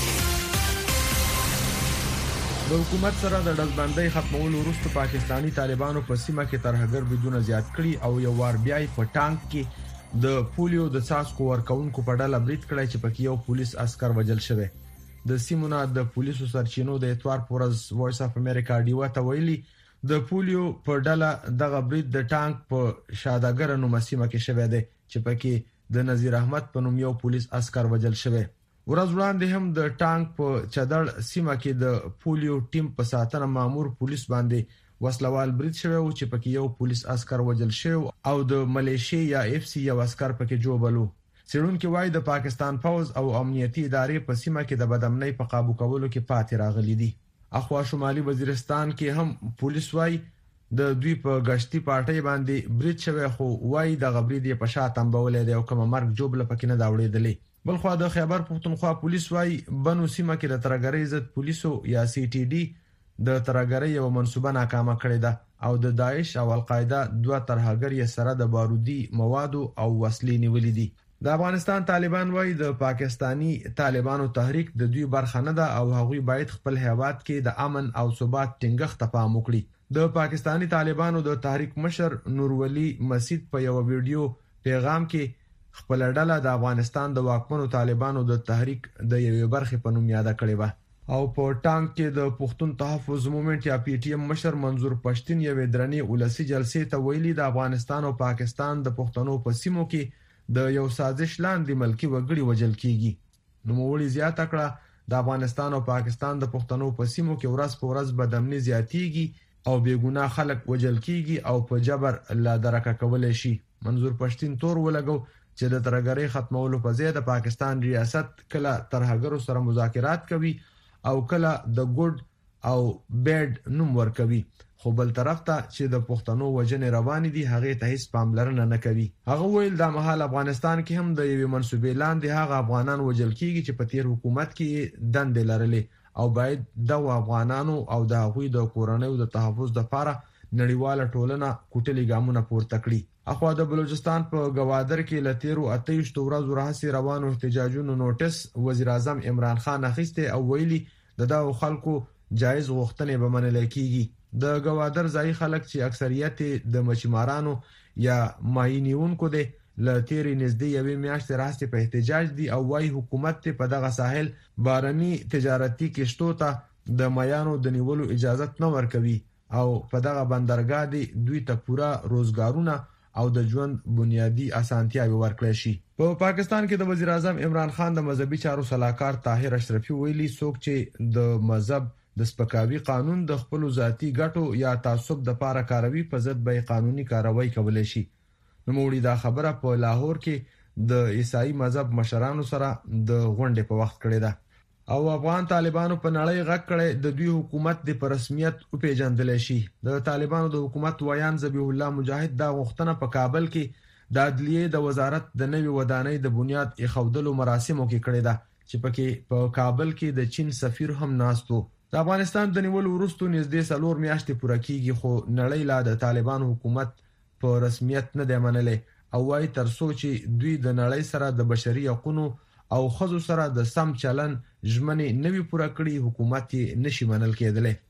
د حکومت سره د رزبندۍ ختمولو وروسته پاکستانی طالبانو په سیمه کې ترهګر بدون زیات کړي او یو وار بیا په ټانک کې د پولیو د څاڅکو ورکوونکو په ډله برید کړی چې پکې یو پولیس عسكر وجل شوی. د سیمونه د پولیسو سرچینو د اتوار پورز وایس اف امریکا ډیوا ته ویلي د پولیو په ډله دغه برید د ټانک په شاداګر نو مسیمه کې شوی دی چې پکې د نذیر احمد په نوم یو پولیس عسكر وجل شوی. ورځ وړاندې هم د ټانک په چدړ سیمه کې د پولیو ټیم په ساتنه مامور پولیس باندې وسلوال برید شوی او چې پکې یو پولیس عسكر وجل شوی او د ملیشیا یا اف سی یو عسكر پکې جوړبلو. سړونکو وایي د پاکستان فوز او امنیتي ادارې په سیمه کې د بدامنۍ په قابو کولو کې پاتې راغلي دي. اخوا شمالي وزیرستان کې هم پولیس وایي د دوی په غشتي پارټي باندې برید شوی خو وایي د غبرید په شاته تنبولې دی او کوم مرګ جوړل پکې نه داوړېدلې. بلخو د خیبر پختونخوا پولیس وایي بنو سیمه کې د ترګری ضد پولیسو یا سی ټي ډي د ترګری یو منسوبه ناکامه کړې ده او د داعش او القاعده دوه ترهګر یې سره د بارودي مواد او وسلې نیولې دي. د افغانستان طالبان وایي د پاکستانی طالبانو تحریک د دوی برخه نه ده او هغوی باید خپل هیواد کې د امن او ثبات ټینګښت ته پام وکړي. د پاکستانی طالبانو د تحریک مشر نورولي مسعود په یو ویډیو پیغام کې خپل ډله د افغانستان د واکمنو طالبانو د تحریک د یوې برخې په نوم یاد کړې و او په ټانک کې د پښتون تحفظ موومېنټ یا پی ټی ایم مشر منظور پښتين یوې درنې ولسی جلسې ته ویلي د افغانستان او پاکستان د پښتنو په سیمو کې د یو سازش لاندې ملکی وګړي وجل کیږي. نو موړي زیاته کړه د افغانستان او پاکستان د پښتنو په سیمو کې ورځ په ورځ بدامنۍ زیاتیږي او بیګناه خلک وجل کیږي او په جبر لا درکه کولای شي. منظور پښتين تور ولګو چې د ترګری ختمولو په ځای د پاکستان ریاست کله ترهګرو سره مذاکرات کوي او کله د ګډ او بیډ نوم ورکوي خو بل طرف ته چې د پښتنو وجنې روان دي هغه ته هیڅ پاملرنه نه کوي. هغه ویل د مهال افغانستان کې هم د یوې منسوبې لاندې هغه افغانان وجل کیږي چې په تیر حکومت کې دندې لرلې او باید د افغانانو او د هغوی د کورنۍ د تحفظ لپاره نړیواله ټولنه کوټلي ګامونه پورته کړي. اخوا د بلوچستان په گوادر کې لتیرو اتهشت ورځو راهسي روانو احتجاجونو نوټس وزیر اعظم عمران خان اخیسته او ویلي د دغه خلکو جایز غوښتنې به منل کیږي. د گوادر ځای خلک چې اکثریت د مچمارانو یا ماینیونکو دي لتیري نږدې یوې میاشتې راهسي په احتجاج دي او وايي حکومت په دغه ساحل بارني تجارتي کشتو ته د مایانو د نیولو اجازه نه ورکوي او په دغه بندرګاه دي دوی ته پورا روزګارونه او د ژوند بنیادی اسانتیاوي ورکړل شي. په پاکستان کې د وزیر اعظم عمران خان د مذهبي چارو صلاحکار طاهر اشرفي ویلي څوک چې د مذهب د سپکاوي قانون د خپل ذاتی ګټو یا تعصب د لپاره کاروي په ضد به قانوني کاروایی کولای شي. نو موړي دا خبره په لاهور کې د عیسائی مذهب مشرانو سره د غونډې په وخت کړې ده او افغان طالبانو په نړۍ غږ کړي د دوی حکومت د رسمیت او پیژندل شي. د طالبانو د حکومت ویان ذبیح الله مجاهد دا غوښتنه په کابل کې د عدلیه د وزارت د نوي ودانۍ د بنیاد ایښودلو مراسمو کې کړې ده چې پکې په کابل کې د چین سفیر هم ناستو. د افغانستان د نیول وروسته نږدې څلور میاشتې پوره کیږي خو نړۍ لا د طالبانو حکومت په رسمیت نه دی منلې او وايي تر څو چې دوی د نړۍ سره د بشري حقوقو او خزو سره د سم چلن ژمنې نوي پوره کړی حکومت نشي منل کېدلې.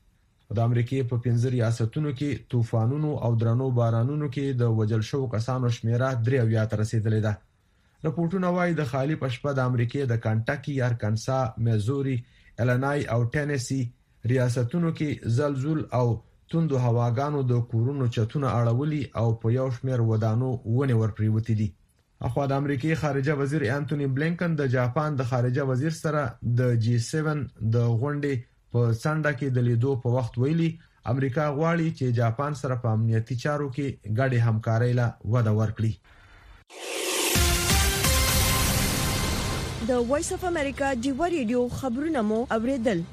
د امریکای په پنځه ریاستونو کې طوفانونو او درنو بارانونو کې د وجل شو کسانو شمیره درې اویا ته رسیدلې ده. راپورټونه وايي د خالی پښپا د امریکای د کانټاکي، ارکانسا، میزوري، الینای او ټینیسی ریاستونو کې زلزل او توندو هواګانو د کورونو چتونه اړولي او په یو شمېر ودانو ونې ورپریوتې دي. اخوا د امریکای خارجه وزیر انټونی بلینکن د جاپان د خارجه وزیر سره د جی سیون د غونډې په سانډا کې د لیدو په وخت ویلي امریکا غواړي چې جاپان سره په امنیتي چارو کې ګډه همکاري لا وده ورکړي. د وایس اف امریکا ډیو ریډیو خبرونه مو اوریدل.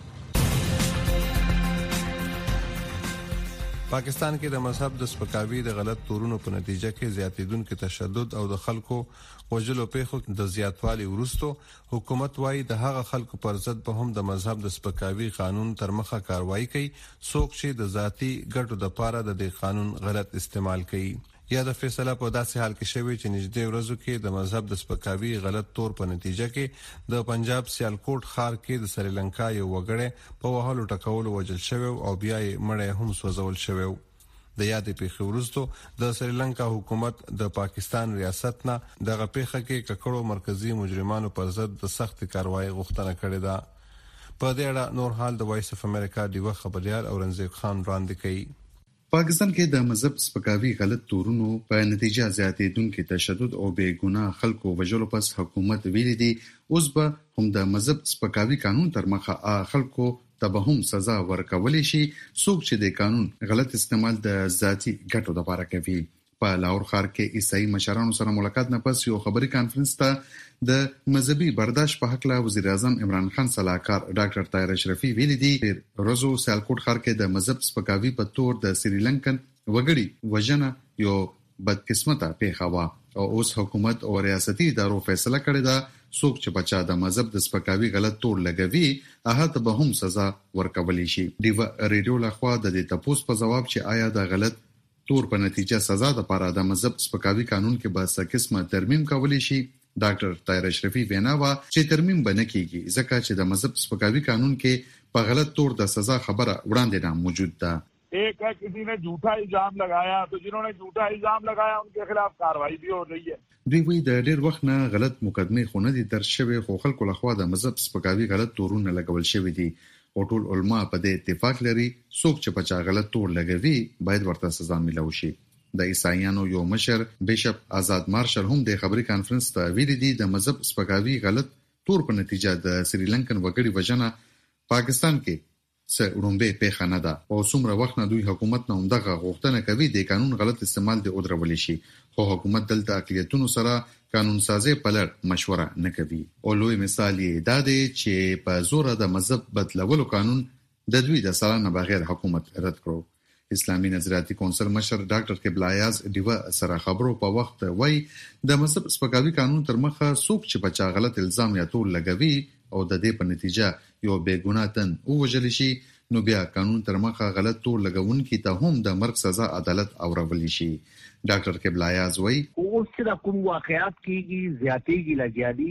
پاکستان کې د مذهب د سپکاوي د غلط تورونو په نتیجه کې زیاتیدونکو تشدد او د خلکو وژلو پیښو د زیاتوالي وروسته حکومت وايي د هغه خلکو پر ضد به هم د مذهب د سپکاوي قانون تر مخه کاروایی کوي څوک چې د ذاتی ګټو د پاره د دې قانون غلط استعمال کوي. یا د فیصله په داسې حال کې شوی چې نږدې ورځو کې د مذهب د سپکاوي غلط تور په نتیجه کې د پنجاب سیالکوټ ښار کې د سریلانکا یو وګړی په وهلو ټکولو وژل شوی او بیا یې مړی هم سوځول شوی. د یادې پیښې وروسته د سریلانکا حکومت د پاکستان ریاست نه دغه پیښه کې ککړو مرکزی مجرمانو پر ضد د سخت کاروایی غوښتنه کړې ده. په دې اړه نور حال د وایس اف امریکا ډیوه خبريال اورنګزیب خان وړاندې کوي. پاکستان کې د مذهب سپکاوي غلط تورونو په نتیجه زیاتېدونکو تشدد او بې ګناه خلکو وژلو پس حکومت ویلي دي اوس به هم د مذهب سپکاوي قانون تر مخه خلکو ته به هم سزا ورکولې شي څوک چې د قانون غلط استعمال د ذاتي ګټو لپاره کوي. په لاهور ښار کې عیسائی مشرانو سره ملاقات نه پس یو خبري کانفرنس ته د مذهبي برداشت په حق له وزیر اعظم عمران خان صلاحکار ډاکټر طاهر اشرفي ویلي دي روزو سیالکوټ ښار کې د مذهب سپکاوي په تور د سریلانکن وګړي وژنه یو بدقسمته پیښه وا او اوس حکومت او ریاستي ادارو فیصله کړې ده څوک چې بچا د مذهب د سپکاوي غلط تور لګوي هغه ته به هم سزا ورکولې شي. ډیو ریډیو لخوا د دې تپوس په جواب چې آیا د غلط تور په نتیجه سزا د پاره د مذهب سپکاوي قانون کې به څه قسمه ترمیم کولی شي ډاکټر طاهر اشرفي وینا وا چې ترمیم بنه کیږي ځکه چې د مذهب سپکاوي قانون کې په غلط تور د سزا خبره وړاندې نه موجود ده. ایک ہے کسی نے جھوٹا الزام لگایا تو جنہوں نے جھوٹا الزام لگایا ان کے خلاف کارروائی بھی ہو رہی ہے. دوی وی د ډېر وخت نه غلط مقدمه خونه دي در شوی خو خلکو لخوا د مذهب سپکاوي غلط تورونه لګول شوی دي او ټول علما په دې اتفاق لري څوک چې په چا غلط تور لګوي باید ورته سزا ملو شي. د عیسایانو یو مشر بیشپ آزاد مارشل هم د خبري کانفرنس ته ویلي دي د مذهب سپکاوي غلط تور په نتیجه د سریلانکن وګړي وژنه پاکستان کې څه وړاندې پیښه نه ده او څومره وخت نه دوی حکومت نه همدغه غوښتنه کوي د قانون غلط استعمال د اودرول شي خو حکومت دلته اقلیتونو سره قانون سازي په لړ مشوره نه کوي. او لوی مثال یې دا دی چې په زور د مذهب بدلولو قانون د دوی د سالانه بغیر حکومت رد کړو. اسلامي نظریاتي کونسل مشر ډاکټر قبل ایاز دیو سره خبرو په وخت وای د مذهب سپکاوي قانون تر مخه څوک چې بچا غلط الزام یا تول لګوي او د دې په نتیجه یو بې ګناه تن او وجل شي نو بیا قانون تر مخه غلط تول لګونکي ته هم د مرګ سزا عدالت اورول شي. ډاکټر قبل ایاز وای اوس چې کوم واقعیات کیږي زیاتېږي لګیادي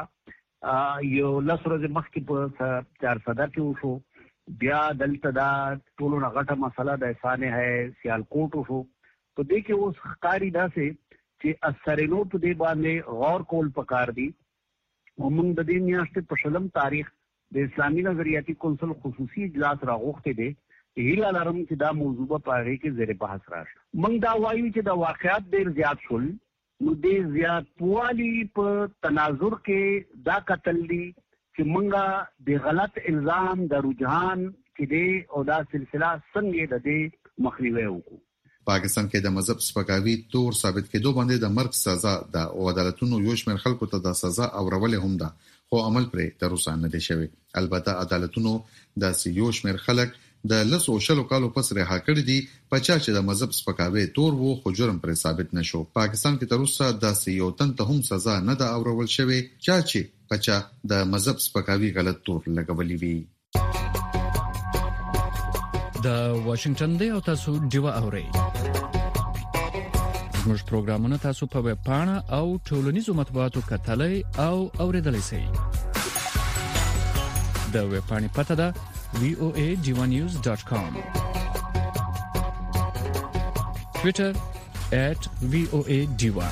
لکه یو لسره مخکې په چار صدا کې وشو بیا دلته دا ټولو غټه مسله د اسانه ہے سیالکوټ وشو په دې کې اوس ښکاری داسې چې اثرینو په دې باندې غور کول پکار دي. موږ د دې میاشتې په شلم تاریخ د اسلامي نظریاتي کونسل خصوصي اجلاس راغوښته دي هیله لرم چې دا موضوع په هغه کې زیر بحث راشي. موږ دا وایو چې دا واقعیت ډیر زیات شول نو دې زیاتوالی په تناظر کې دا قتل دي چې مونږه د غلط الزام د رجحان کې دی او دا سلسله څنګه د دې مخنیوي وکړو. پاکستان کې د مذهب سپکاوي تور ثابت کېدو باندې د مرګ سزا د او عدالتونو یو شمېر خلکو ته د سزا اورول هم ده خو عمل پرې تر اوسه نه دی شوی. البته عدالتونو د یو شمېر خلک د لسو شلو کالو پس رها کړی دي په چا چې د مذهب سپکاوي تور وو خو جرم پرې ثابت نشو. پاکستان کې تر اوسه د یو تن ته هم سزا نه ده اورول شوی چا چې پچا د مذهب سپکاوي غلط تور لګولې وی. د واشنگټن دی او تاسو دیوا اورئ. زموږ پروګرامونه تاسو په ویب پاڼه او ټولنیزو مطبوعاتو کتلای او اوریدلای شئ. د ویب پاڼې پته ده وی او ای ډیوا نیوز ډاٹ کام ټوئیټر at وی او ای ډیوا.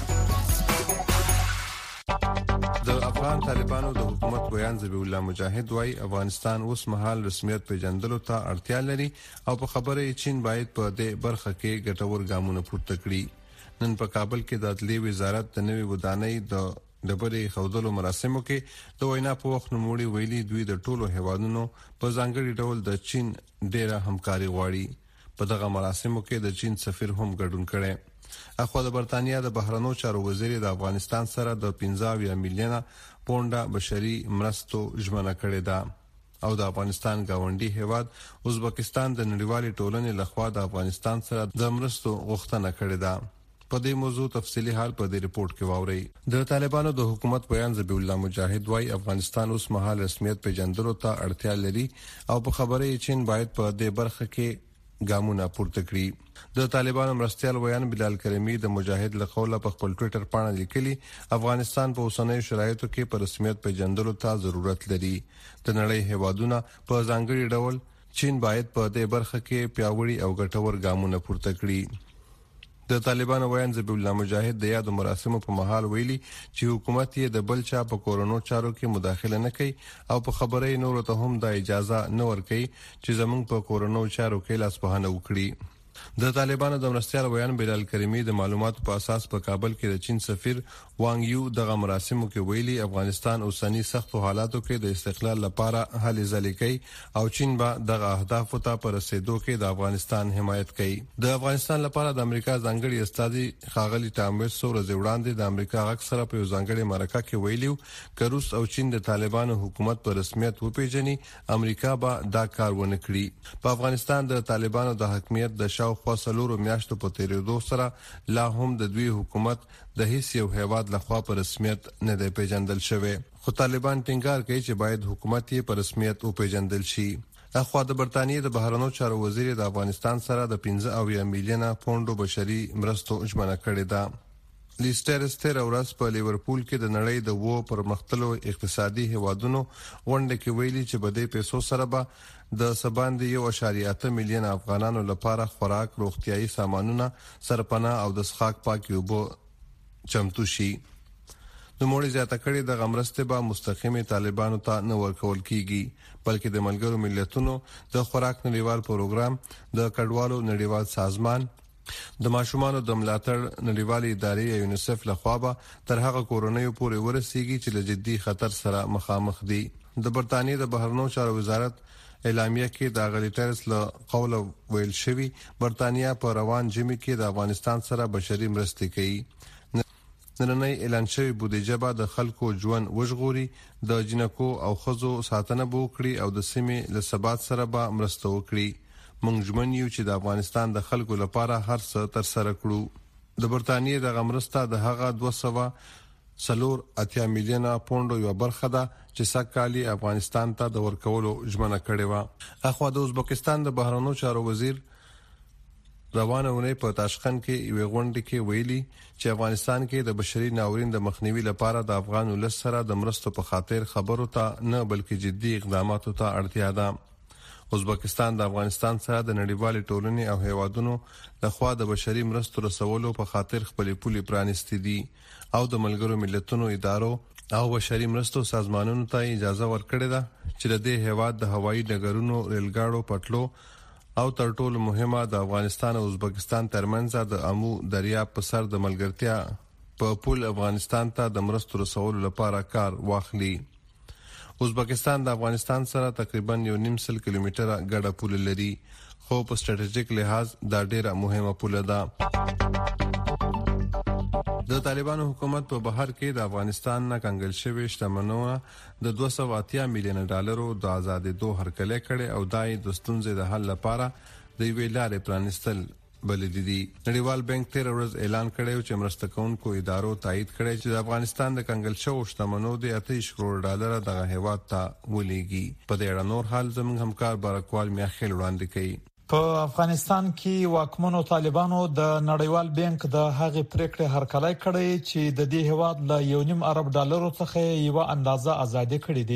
د افغان طالبانو د حکومت بیان ذبیح الله مجاهد وايي افغانستان اوس مهال رسمیت پیژندلو ته اړتیا لري او په خبره یې چین باید په دې برخه کې ګټور ګامونه پورته کړي. نن په کابل کې د عدلیې وزارت د نوې ودانۍ د ډبرې خودلو مراسمو کې د وینا په وخت نوموړي ویلي دوی د ټولو هیوادونو په ځانګړي ډول د چین ډیره همکاري غواړي. په دغه مراسمو کې د چین سفیر هم ګډون کړي. اخو د برتانیا د بهرنیو چارو وزیر د افغانستان سره د پنځه میلیونه پونډه بشري مرستو ژمنه کړې ده او د افغانستان گاونډي هیواد ازبکستان د نړیوالې ټولنې لخوا د افغانستان سره د مرستو غوښتنه کړې ده. په دې موضوع تفصیلی حال په دې ریپورت کې واورئ. د طالبانو د حکومت بیان ذبیح الله مجاهد وايي افغانستان اوس مهال رسمیت پیژندلو ته اړتیا لري او په خبره یې چین باید په دې برخه کې ګامونه پورته کړي. د طالبانو مرستيال ویان بلال کریمی د مجاهد له قوله په خپل ټوئیټر باندې لیکلي افغانستان په اوسنیو شرایطو کې پر رسمیت پیژندلو ته ضرورت لري. د نړۍ هیوادونه په ځانګړي ډول چین باید په دې برخه کې پیاوړي او ګټور ګامونه پورته کړي. د طالبانو ویان ذبیح الله مجاهد د یاد مراسمو په مهال ویلي چې حکومت یې د بل چا په کورونو چارو کې مداخله نه کوي او په خبره یې نور ته هم د اجازه نه ورکوي چې زموږ په کورونو چارو کې لاس پهنه وکړي. د طالبانو د مرستيال ویان بلال کریمی د معلوماتو په اساس په کابل کې د چین سفیر وانګ یو دغه مراسمو کې ویلي افغانستان اوسنی سختو حالاتو کې د استقلال لپاره هلې ځلې کوي او چین به دغه اهداف ته پر رسیدو کې د افغانستان حمایت کوي. د افغانستان لپاره د امریکا ځانګړي استازي خاغلی ټاموس سورز وړاندې د امریکا غږ سره په ځانګړي مرکه کې ویلي ک روس او چین د طالبانو حکومت پر رسمیت وپیژني امریکا به دا کار ونه کړي. په افغانستان د طالبانو د حاکمیت د شاوخوا څلورو میاشتو په تیریدو سره لا هم د دوی حکومت د هیڅ یو هیواد لخوا په رسمیت نه دی پیژندل شوی. خو طالبان ټینګار کوي چې باید حکومت یې په رسمیت وپیژندل شي. اخوا د برتانیې د بهرنیو چارو وزیر د افغانستان سره د پنځه میلیونه پونډو بشري مرستو ژمنه کړې ده. لیسټر ستر اورس په لیورپول کې د نړۍ د وو پرمختللو اقتصادي هیوادونو غونډه کې ویلي چې بده پیسو سره به د سباند یو اشاریه اته میلیون افغانانو لپاره خوراک، روغتيایي سامانونه، سرپناه او د څښاک پاکي اوبه چمتو شي. د موړي زیاته کړي د غمرسته به مستقیمه طالبانو ته نه ورکول کیږي بلکې د ملګرو ملتونو د خوراک نړیوال پروګرام، د کډوالو نړیوال سازمان، د ماشومانو د ملاتړ نړیوالې ادارې یونیسف لخوا به تر هغه کورونیو پورې ورسیږي چې له جدي خطر سره مخامخ دي. د برتانیې د بهرنیو چارو وزارت اعلامیه کې د غلیټرس له قوله ویل شوی برتانیا په روان جمی کې د افغانستان سره بشري مرستې کوي. نننۍ اعلان شوی بودیجه به د خلکو ژوند وژغوري، د جنکو او خزو ساتنه به وکړي او د سیمې له ثبات سره به مرسته وکړي. موږ ژمن یو چې د افغانستان د خلکو لپاره هر څه تر سره کړو. د برتانیې د غمرسته د هغه دوه سوه سلور اتیا میلیونه پونډو یو برخه ده چې سکهالي افغانستان ته د ورکولو ژمنه کړې و. اخوا د ازبکستان د بهرنیو چارو وزیر روانه ونې په تاشقند کې یو غونډه کې ویلي چې افغانستان کې د بشري ناورین د مخنیوي لپاره د افغان ولس سره د مرستو په خاطر خبرو ته نه بلکې جدي اقداماتو ته اړتیا ده. ازبکستان د افغانستان سره د نړیوالې ټولنې او هیوادونو لخوا د بشري مرستو رسولو په خاطر خپل پولي پرانستې دي او د ملګرو ملتونو ادارو او بشري مرستو سازمانونو ته اجازه ورکړې ده چې د دې هیواد د هوایي ډګرونو، ریلګاړو، پټلو او تر ټولو مهمه د افغانستان او ازبکستان ترمنځ د امو دریاب په سر د ملګرتیا په پول افغانستان ته د مرستو رسولو لپاره کار واخلي. ازبکستان د افغانستان سره تقریبا یو نیم سل کیلومتره ګډه پول لري خو په سټریټیجیک لحاظ دا ډیره مهمه پول ده. د طالبانو حکومت په بهر کې د افغانستان نه کنګل شوی شتمنیو د دوه سوه اتیا میلیون ډالرو د آزادېدو هرکلی کړي او دای د ستونزې د حل لپاره د یوې لارې پرانستل بلل دي. نړیوال بانک تیر ورځ اعلان کړی چې مرسته کوونکو ادارو تایید کړی چې د افغانستان د کنګل شوو شتمنیو د اتیا کروڑ ډالر دغه هیواد ته ولېږي. په دې اړه نور حال زموږ همکار بارکوال میاخیل وړاندې کوي. په افغانستان کې واکمنو طالبانو د نړیوال بانک د هغې پریکړې هرکلی کړی چې د دې هیواد له یو نیم ارب ډالرو څخه یو اندازه آزادي کړې دي.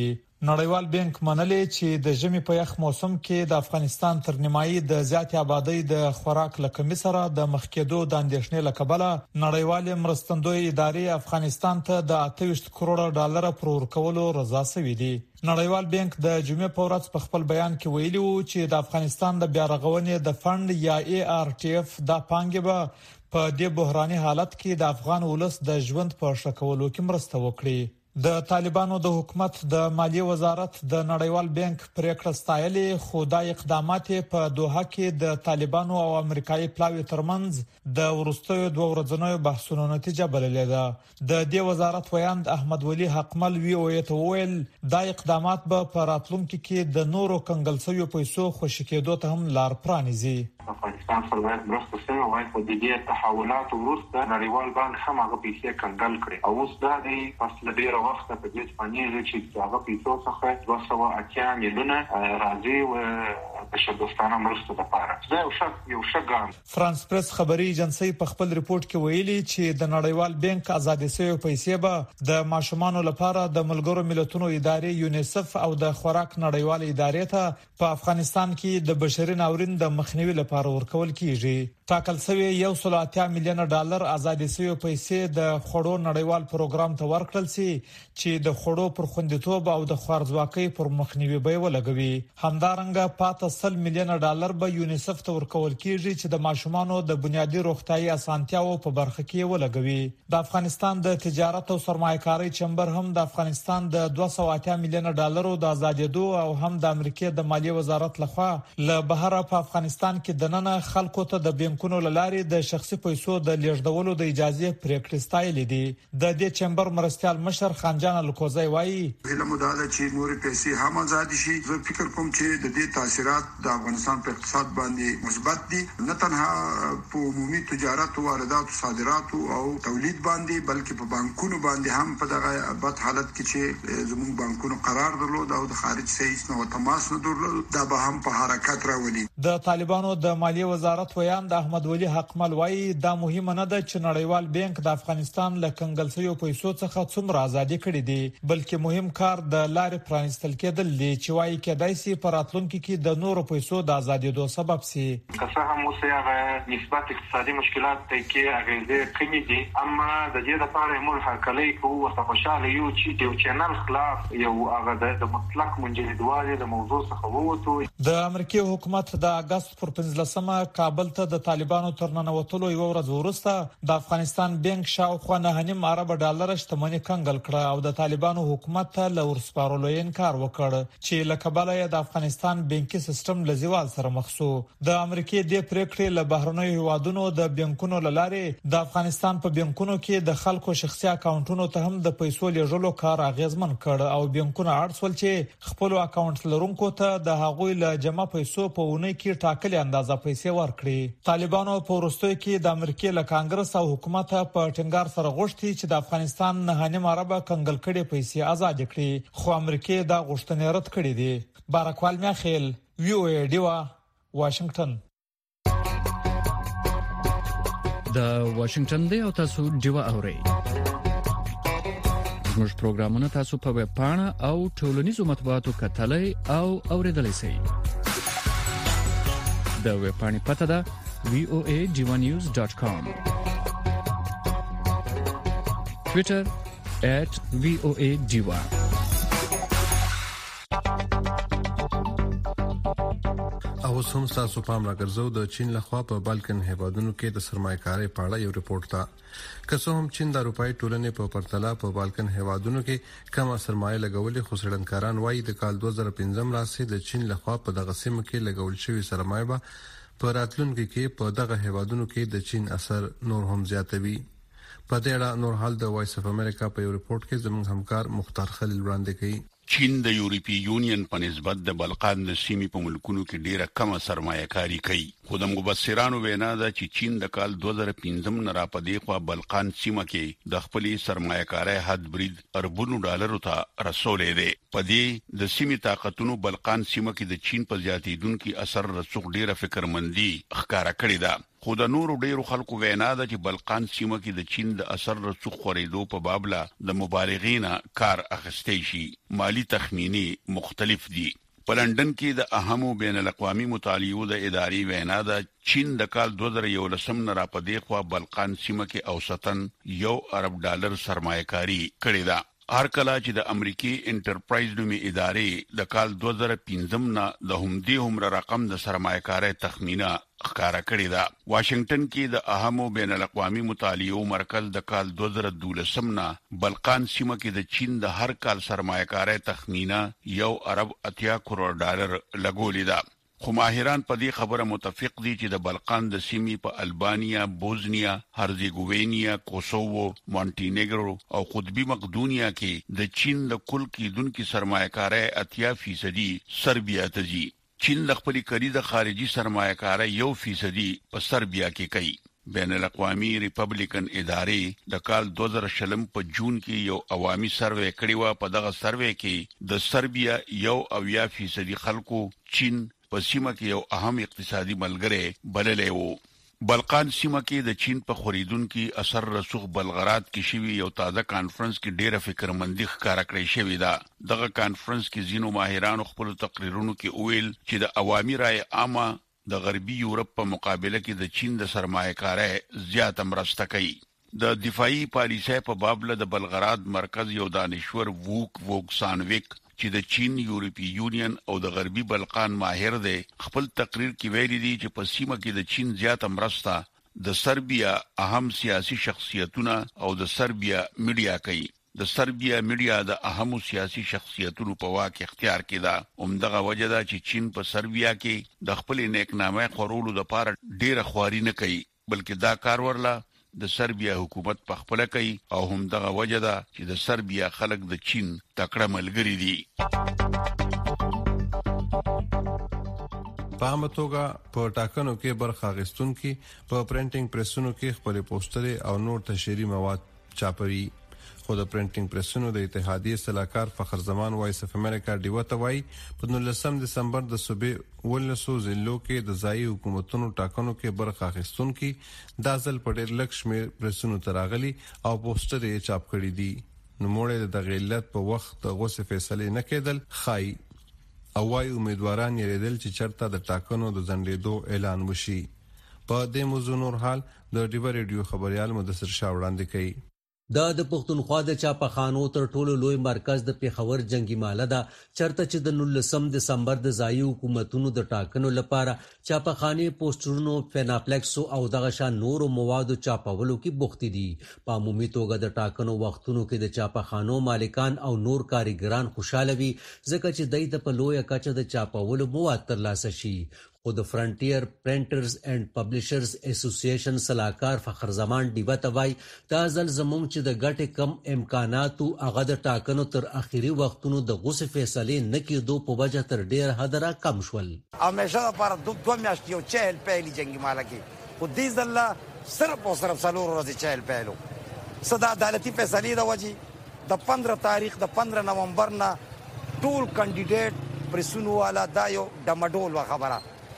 نړیوال بانک منلې چې د ژمي په یخ موسم کې د افغانستان تر نیمایي د زیات آبادی د خوراک لکمې سره د مخکېدو د اندېښنې لکبله نړیوال مرستندوی ادارې افغانستان ته د اته ویشت کروڑ ډالر پر ورکولو رضا شوې دي. نړیوال بانک د جمعې په ورځ په خپل بیان کې ویلي وو چې د افغانستان د بیا رغونې د فند یا ای آر ټی اف د پانګې به په دې بحراني حالت کې د افغان ولس د ژوند په ښه کولو کې مرسته وکړي. د طالبانو د حکومت د مالیې وزارت د نړیوال بانک پریکړه ستایلې، خو دا اقدامات په دوحه کې د طالبانو او امریکایي پلاوي ترمنځ د ورستیو دوه ورځنیو بحثونو نتیجه بللې ده. د دې وزارت ویاند احمد ولی حقمل وی او ته ویل دا اقدامات به په راتلونکي کې د نورو کنګل شویو پیسو خوشی کېدو ته هم لار پرانیزي. افغانستان سره باید مرسته شوی وای، خو د دې تحولات وروسته نړیوال بانک هم هغه پیسې کنګل کړي او اوس دا دی پس له ډېره وخته په دې باندې چې هغه پیسو څخه دوه سوه اتیا میلیونه راځي او د شدوستانه مرسته لپاره دا یو ښه یو ښه ګام. فرانس پریس خبري ایجنسۍ په خپل ریپورت کې ویلي چې د نړیوال بانک آزادې شوی پیسې به د ماشومانو لپاره د ملګرو ملتونو ادارې یونیسف او د خوراک نړیوال ادارې ته په افغانستان کې د بشري ناورین د مخنیوي لپاره ورکول کیږي. ټاکل شوی یو سل اتیا میلیونه ډالر آزادې شوی پیسې د خوړو نړیوال پروګرام ته ورکړل شي چې د خوړو پر خوندیتوب او د خوارځواکۍ پر مخنیوي به ولګوي. همدارنګه پاته سل میلیونه ډالر به یونیسف ته ورکول کیږي چې د ماشومانو د بنیادي روغتيایي اسانتیاو په برخه کې ولګوي. د افغانستان د تجارت او سرمایه‌کاري چمبر هم د افغانستان د دوه سوه اتیا میلیونه ډالرو د آزادېدو او هم د امریکای د مالیې وزارت لخوا له بهر په افغانستان کې د نن خلکو ته د بانکونو لارې د شخصي پیسو د لیږدولو د اجازه پریکړې ستایلې دي. د دې چمبر مرستيال مشر خانجان الکوزی وایي علم دا چې نور پیسې هم آزاد شي. زه فکر کوم چې د دې تاثیرات د افغانستان په اقتصاد باندې مثبت دي، نه تنها په عمومي تجارت او واردات او صادرات او تولید باندې بلکې په بانکونو باندې هم په دغه بد حالت کې چې زموږ بانکونو قرار درلود او د خارج سیس نو تماس نه درلود دا به هم په حرکت راولي. د طالبانو د مالیې وزارت ویاند احمد ولی حقمل وایي دا مهمه نه ده چې نړیوال بانک د افغانستان له کنګل شویو پیسو څخه څومره ازادي کړې دي، بلکې مهم کار د لارې پرانستل کېدل دي چې وایي کېدای شي په راتلونکي کې د نورو پیسو د ازادېدو سبب شي. که څه هم اوس هغه نسبت اقتصادي مشکلات ته کې اغېزې کمې دي، اما د دې لپاره موږ هرکلی کوو ورته خوشاله یو چې یو چینل خلاف یو هغه د مطلق منجمدوالي د موضوع څخه ووتو. د امریکای حکومت د اگست پر پنځلسمه کابل ته د طالبانو تر ننوتلو یو ورځ وروسته د افغانستان بانک شاوخوا نه نیم ارب ډالر شتمنۍ کنګل کړه او د طالبانو حکومت ته له ورسپارلو انکار وکړ چې لکبله د افغانستان بانکي سیستم له زوال سره مخ شو. د امریکای د پریکړې له بهرنیو هیوادونو د بانکونو لارې د افغانستان په بانکونو کې د خلکو شخصي اکاونټونو ته هم د پیسو لیږلو کار اغیزمن کړ او بانکونه اړسول چې خپل اکاونټ لرونکو ته د هغوی له جمع پیسو په ونه کې ټاکلې اندازه پیسې ورکړي. طالبانو په وروستیو کې د امریکای له کانګرس او حکومت په ټینګار سره غوښتي چې د افغانستان نه نیم ارب کنګل کړي پیسې آزاد کړي، خو امریکای دا غوښتنې رد کړې دي. بارکوال میاخیل وی او ای ډیوا واشنگټن. د واشنگټن دی او تاسو ډیوا اورئ. زموږ پروګرامونه تاسو په ویب پاڼه او ټولنیزو مطبوعاتو کتلای او اوریدلای شئ. د ویب پاڼې پته ده وی او ای ډیوا نیوز ډاټ کام. ټویټر at وی او ای ډیوا. او هم تاسو پام راګرځو د چین لخوا په بالکن هیوادونو کې د سرمایه‌کارۍ په اړه یو ریپورت تا که څه هم چین د اروپאי ټولنې په پرتله په بالکن هیوادونو کې کم سرمایه لګولې، خو څېړنکاران وایي د کال دوه زره پنځم راسي د چین لخوا په دغه سیمه کې لګول شوی سرمایه به په راتلونکي کې په دغه هیوادونو کې د چین اثر نور هم زیاتوي. په دې اړه نور حال د وایس اف امریکا په یو ریپورت کې زموږ همکار مختار خلیل وړاندې کوي. چین د یورپی یونین په نسبت د بلقان د سیمې په ملکونو کې ډیره کم سرمایه کاری کوي، خو د مبصرانو وینا ده چې چین د کال دوه زره پنځم نه را پدې خو بلقان سیمه کې د خپلې سرمایه‌کارۍ حد برید اربونو ډالرو ته رسولې ده. پدې د سیمې طاقتونو بلقان سیمه کې د چین په زیاتیدونکو اثر رسوخ ډیره فکرمندي ښکارا کړې ده. خو د نورو ډیرو خلکو وینا ده چې بلقان سیمه کې د چین د اثر رسوخ خورېدو په بابله د مبالغین کار اخیستې شي. مالی تخمینی مختلف دي. په لندن کې د اهمو بین الاقوامي مطالعو د ادارې وینا ده چین د کال دوه زره یولسم نه را پدې خو بلقان سیمه کې اوسطن یو ارب ډالر سرمایه‌کاري کړې ده. هر کله چې د امریکای انټرپرایز نومي ادارې د کال دوه زره پنځم نه د همدې هم رقم د سرمایه‌کارۍ تخمینه ښکارا کړی دا. واشنگټن کې د اهمو بین الاقوامي مطالعو مرکز د کال دوه زره دولسم نه بلقان سیمه کې د چین د هر کال سرمایه‌کارۍ تخمینه یو ارب اتیا کروڑ ډالر لګولې ده. خو ماهران په دې خبره متفق دي چې د بلقان د سیمې په البانیا، بوزنیا، هرزیګوینیا، کوسوو، مونټینیګرو او قطبی مقدونیا کې د چین د کل کېدونکو سرمایه‌کارۍ اتیا فیصدي سربیا ته ځي. چین د خپل کړي د خارجي سرمایه‌کارۍ یو فیصدي په سربیا کې کوي. بین الاقوامي ریپبلیکن ادارې د کال دوه زره شلم په جون کې یو عوامي سروې کړی و. په دغه سروې کې د سربیا یو اویا فیصدي خلکو چین په سیمه کې یو اهم اقتصادي ملګری بللی وو. بلقان سیمه کې د چین په خوریدونکو اثر رسوخ بلغراد کې شوی یو تازه کانفرنس کې ډیره فکرمندي ښکارا کړې شوې ده. دغه کانفرنس کې ځینو ماهرانو خپل تقریرونو کې ویل چې د عوامي رائے عامه د غربي یورپ په مقابله کې د چین د سرمایه‌کارۍ زیات مرسته کوي. د دفاعي پالیسۍ په بابله د بلغراد مرکز یو دانشور ووک ووکسانویک چې د چین یورپی یونین او د غربي بلقان ماهر دی خپل تقریر کې ویلي دي چې په سیمه کې د چین زیات مرسته د سربیا اهم سیاسي شخصیتونه او د سربیا میډیا کوي. د سربیا میډیا د اهم سیاسي شخصیتونو په واک اختیار کې ده. همدغه وجه ده چې چین په سربیا کې د خپل نیکنامه خورولو لپاره ډیره خواري نه کوي بلکې دا کار ورله د سربیا حکومت په خپل کوي او همدغه وجه ده چې د سربیا خلک د چین تکړه ملګری دي. په عامه توګه په ټاکنو کې برخه اخیستونکي په پرنټینګ پریسونو کې خپل پوسټر او نور تشریحي مواد چاپوي. خو د پرنټینګ پریسونو د اتحادیې سلاکار فخر زمان وایس اف امریکا ډیوته وای په نولسم دسمبر د صوبې ولسو ضلعو کې د ځایي حکومتونو ټاکنو کې برخه اخیستونکي د ځل په ډېر لږ شمېر پریسونو تراغلي او پوسټر یې چاپ کړي دي. نوموړی د غیلت په وخت د غوسه فیصله نه کېدل خای او وايي امیدواران یې ردل چې چرته د ټاکنو د ځنډېدو اعلان وشي. په دې موضوع نور حال د ډیو ریډیو خبريال مدثر شاه وړاندې کوي. دا د پښتونخوا د چاپخانو تر ټولو لوی مرکز د پیښور جنگي ماله ده چرته چې د نولسم دسمبر د ځایي حکومتونو د ټاکنو لپاره چاپخانه پوسټرونو فیناپلیکس او دغه شان نورو موادو چاپولو کې بوختي دي. په عمومي توګه د ټاکنو وختونو کې د چاپخانو مالکان او نور کارګران خوشاله وي ځکه چې دای د په لوی کچه د چاپولو مواد ترلاسه شي. خو د فرنټیر پرنټرز اینڈ پبلشرز اسوسییشن سلاکار فخر زمان ډیوته وای دا ځل زموږ چې د ګټې کم امکاناتو هغه د ټاکنو تر اخیری وختونو د غوسه فیصله نه کېدو په وجه تر ډیر حد را کم شول. همیشه لپاره دوه میاشتې یو چهل پیلي جنگي ماله کې خو دې ځل صرف او صرف څلور ورځې چهل پیلو. صدا عدالتي فیصله د وجه د پندرہ تاریخ د پندرہ نومبر نه ټول کینډیډیټ پرسونو والا دا یو ډمډول خبره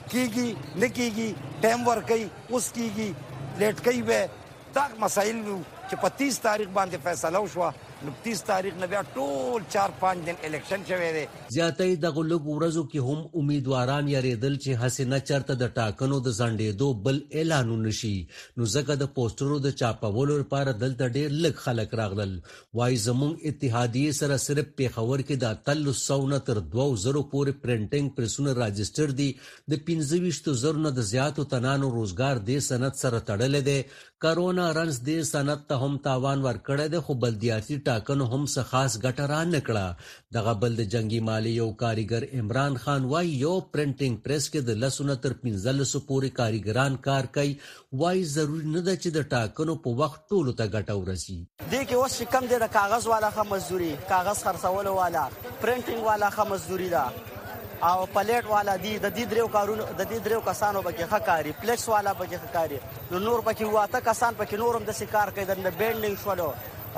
کیږي نکیږي ټایم ورکي اوس کیږي لیټ کوي به دا مسائل چې په تیس تاریخ باندې فیصله وشو نو تیس تاریخ نه بیا ټول چار پنځ دن الیکشن شوی دی. زیاتې د غلوګ ورځو کې هم امیدواران یریدل چې حسینه چرته د ټاکنو د ځنډېدو بل اعلان نشي نو ځکه د پوسټرو د چاپولو لپاره دلته ډېر لږ خلک راغلل. وای زموږ اتحادیې سره صرف پیښور کې د اتلس سو نه تر دوه زره پورې پرنټینګ پرسونه راجستر دي. د پنځه ویشت زره نه د زیاتو تنانو روزګار دې سند سره تړلې ده. کرونا رنز دې سند ته هم تاوان ورکړی دی خو بلدیاتي ټاکنو هم څه خاص ګټه را نه کړه. دغه بل د جنگي مالي یو کاریګر عمران خان وای یو پرنټینګ پریس کې د لسونه تر پنځلسو پورې کاریګران کار کوي. وای ضروري نه ده چې د ټاکنو په وخت ټولو ته ګټه ورسي. دې کې اوس کم دی د کاغذ والا خه مزدوري کاغذ خرڅولو والا پرنټینګ والا خه مزدوري ده او پلیټ والا دی د دې درو کارونو د دې درو کسانو پکې خکاری پلیکس والا پکې خکاری نو نور پکې واته کسان پکې نورم د سکار کوي د بینډینګ شولو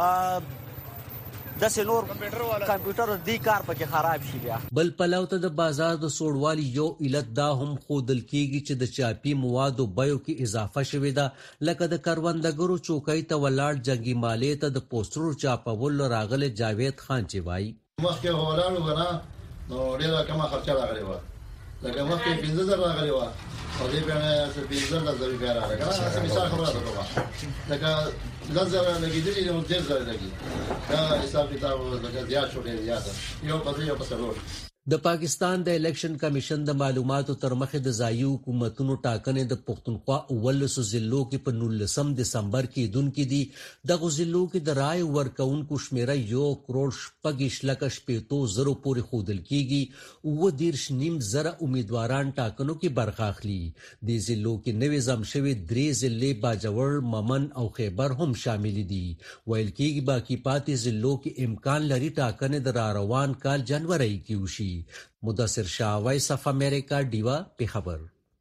د سنور کمپیوټر دی کار پکې خراب شي بیا. بل پلو ته د بازار د سوړوالي یو علت دا هم خودل کیږي چې د چاپی موادو بیو کې اضافه شوې ده لکه د کروندګرو چوکۍ ته ولاړ جنگي مالې ته د پوسټرو چاپول راغله جاوید خان چې وایي مخکې ولاړو غنا نو ډیره کمه خرچه راغلی و لکه مخکې پنځه زره راغلی و او دې په پنځه زره بیا راغلی کنه څه مثال خبره ده کومه لکه لزر لګیدلی نو ډیر زره لګي دا حساب کتاب لکه زیات شو ډیر زیات یو په یو په سلور. د پاکستان د الیکشن کمیشن د معلوماتو تر مخه د ځایي حکومتونو ټاکنې د پښتونخوا اولسو ضلعو کې په نولسم دسمبر کې دونکو دي د غزلو کې د رای ورکونکو شمیره یو کروڑ شپږ لک شپېتو زرو پورې خودل کیږي او دیرش نیم زره امیدواران ټاکنو کې برخه اخلي. د ضلعو کې نوې زم شوی درې ضلع باجوړ ممن او خیبر هم شامل دي. ویل کېږي باقي پاتې ضلعو کې امکان لري ټاکنې د را روان کال جنوري کې وشي. مدثر شاه وایس اف امریکا دیوا په خبر.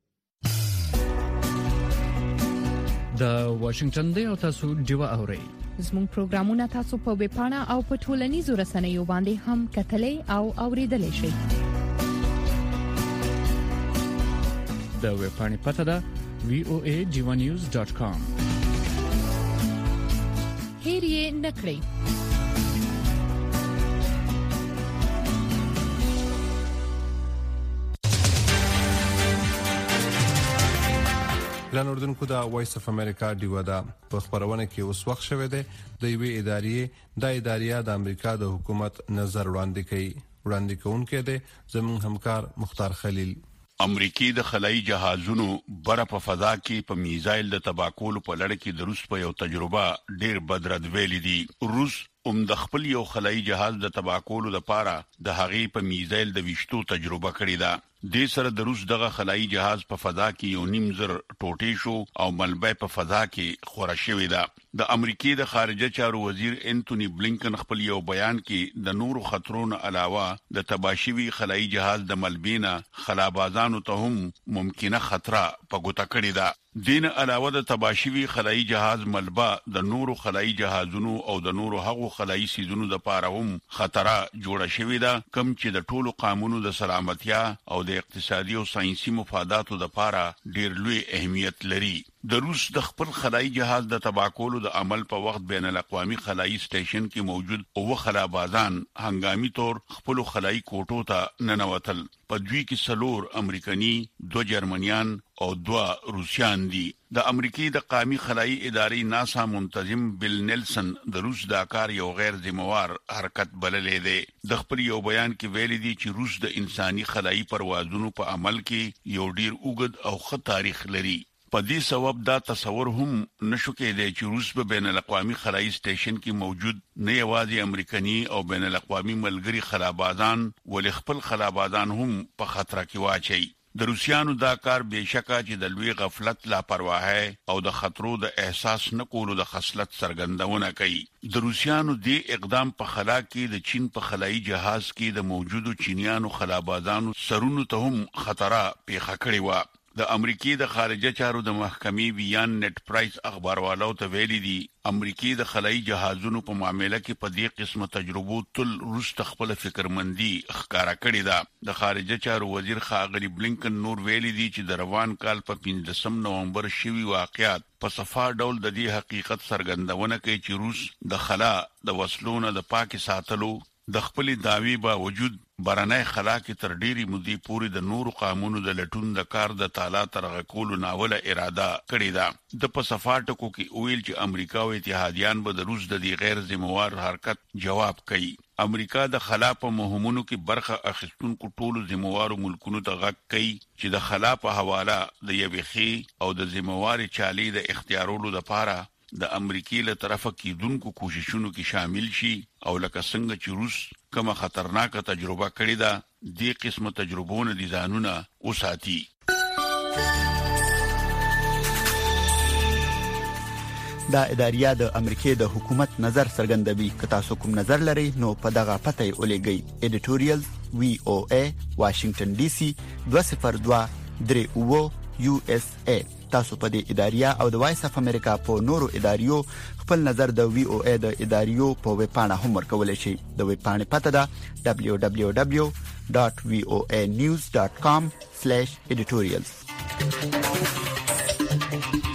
د واشنگټن دی او تاسو دیوا اورئ. زموږ پروګرامونه تاسو په ویب پاڼه او په ټولنیزو رسنیو باندې هم کتلای او اوریدلای شئ. د ویب پاڼې پته ده وی او ای دیوا نیوز ډاٹ کام. هیر یې نکړئ. ګران اردوونکو د وایس اف امریکا دیوا دا په خبرونه کې اوس وخت شوه دی د یوې ادارې د ادارې د امریکا د حکومت نظر وړاندې کوي وړاندې کوونکې دی زموږ همکار مختار خلیل. امریکای د خلایي جهازونو بره په فضا کې په میزایل د تباکول په لړ کې د روس په یو تجربه ډیر بدرد ویلي دي. روس هم د خپل یو خلایي جهاز د تباکول لپاره د هغې په میزایل د وشتو تجربه کړې ده. د سره د روس دغه خلایي جهاز په فضا کې یو نیم زر ټوټې شو او ملبه په فضا کې خوره شوې ده. د امریکای د خارجه چارو وزیر انټونی بلینکن خپل یو بیان کې د نورو خطرونو علاوه د تباشوي خلایي جهاز د ملبینه خلابازانو ته هم ممکنه خطر په ګوته کړی ده. دین علاوه د تباشوي خلایي جهاز ملبه د نورو خلایي جهازونو او د نورو هغو خلایي سیزونو د پاره هم خطر جوړه شوې ده کم چې د ټولو قانونو د سلامتیا او د اقتصادي او ساينسي مفاداتو د پاره ډیر لوی اهمیت لري. د روس د خپل خلایي جهاز د تباکولو د عمل په وخت بین الاقوامي خلایي سټیشن کې موجود او خلابازان هنګامي تور خپل خلایي کوټو ته ننوتل. په دوی کې سلور امریکایي، دو جرمنیان او دو روسیان دي. د امریکای د قومي خلایي ادارې ناسا منتظم بل نیلسن د روس د کار یو غیر ذمہوار حرکت بللې ده. د خپل یو بیان کې ویلي دي چې روس د انساني خلایي پروازونو په عمل کې یو ډیر اوږد او ښه تاریخ لري. په دې سبب دا تصور هم نشو کېدای چې روس په بین الاقوامي خلایي سټیشن کې موجود نه یوازې امریکایي او بین الاقوامي ملګری خلابازان ولې خپل خلابازان هم په خطر کې واچي. د روسیانو دا کار بهشکه چې د لوی غفلت لاپرواهي او د خطرو د احساس نه کولو د خصلت څرګندونه کوي. د روسیانو د اقدام په خلا کې د چین په خلایي جهاز کې د موجودو چینیانو خلابازانو سرونو ته هم خطر پیښ کړی و. د امریکای د خارجه چارو د محکمې بیان نت پرایس اخباروالو ته ویلي دي امریکای د خلایي جهازونو په معاملې کې په دې قسمه تجربو تل روس خپل فکرمندي ښکارا کړې ده. د خارجه چارو وزیر ښاغلي بلینکن نور ویلي دي چې د روان کال په پنځم نومبر شوی واقعیت په صفا ډول د دې حقیقت څرګندونه کوي چې روس د خلا د وسلونو د پاکي ساتلو د خپل داوی باوجود برنای خلا کې تر ډیری مودې پورې د نورو قانونو د لټون د کار د تعالی تر غکول ناوله اراده کړې ده. د په صفاټکو کې ویل چې امریکا او اتحادیان به د روس د دې غیر ذمہوار حرکت جواب کوي. امریکا د خلا په مهمونو کې برخه اخیستونکو ټولو ذمہوارو ملکونو ته غږ کوي چې د خلا په حواله د یوخي او د ذمہوار چالي د اختیارولو لپاره د امریکای له طرفه کېدونکو کوششونو کې شامل شي او لکه څنګه چې روس کومه خطرناکه تجربه کړې ده دې قسمه تجربونه دي ځانونه وساتي. دا اداریا د امریکای د حکومت نظر څرګندوي. که تاسو کوم نظر لرئ نو په دغه پته ولېږئ. ایډیټوریال وی او ای واشنگټن ډي سي دوه صفر دوه درې اوه یو اس ای. تاسو په دې اداریه او د وایس اف امریکا په نورو اداریو خپل نظر د وی او ای د اداریو په ویب پاڼه هم ورکولای شئ. د ویب پاڼې پته ده دبليو دبليو دبليو ډاټ وی او ای نیوز ډاټ کام سلیش ایډیټوریالز.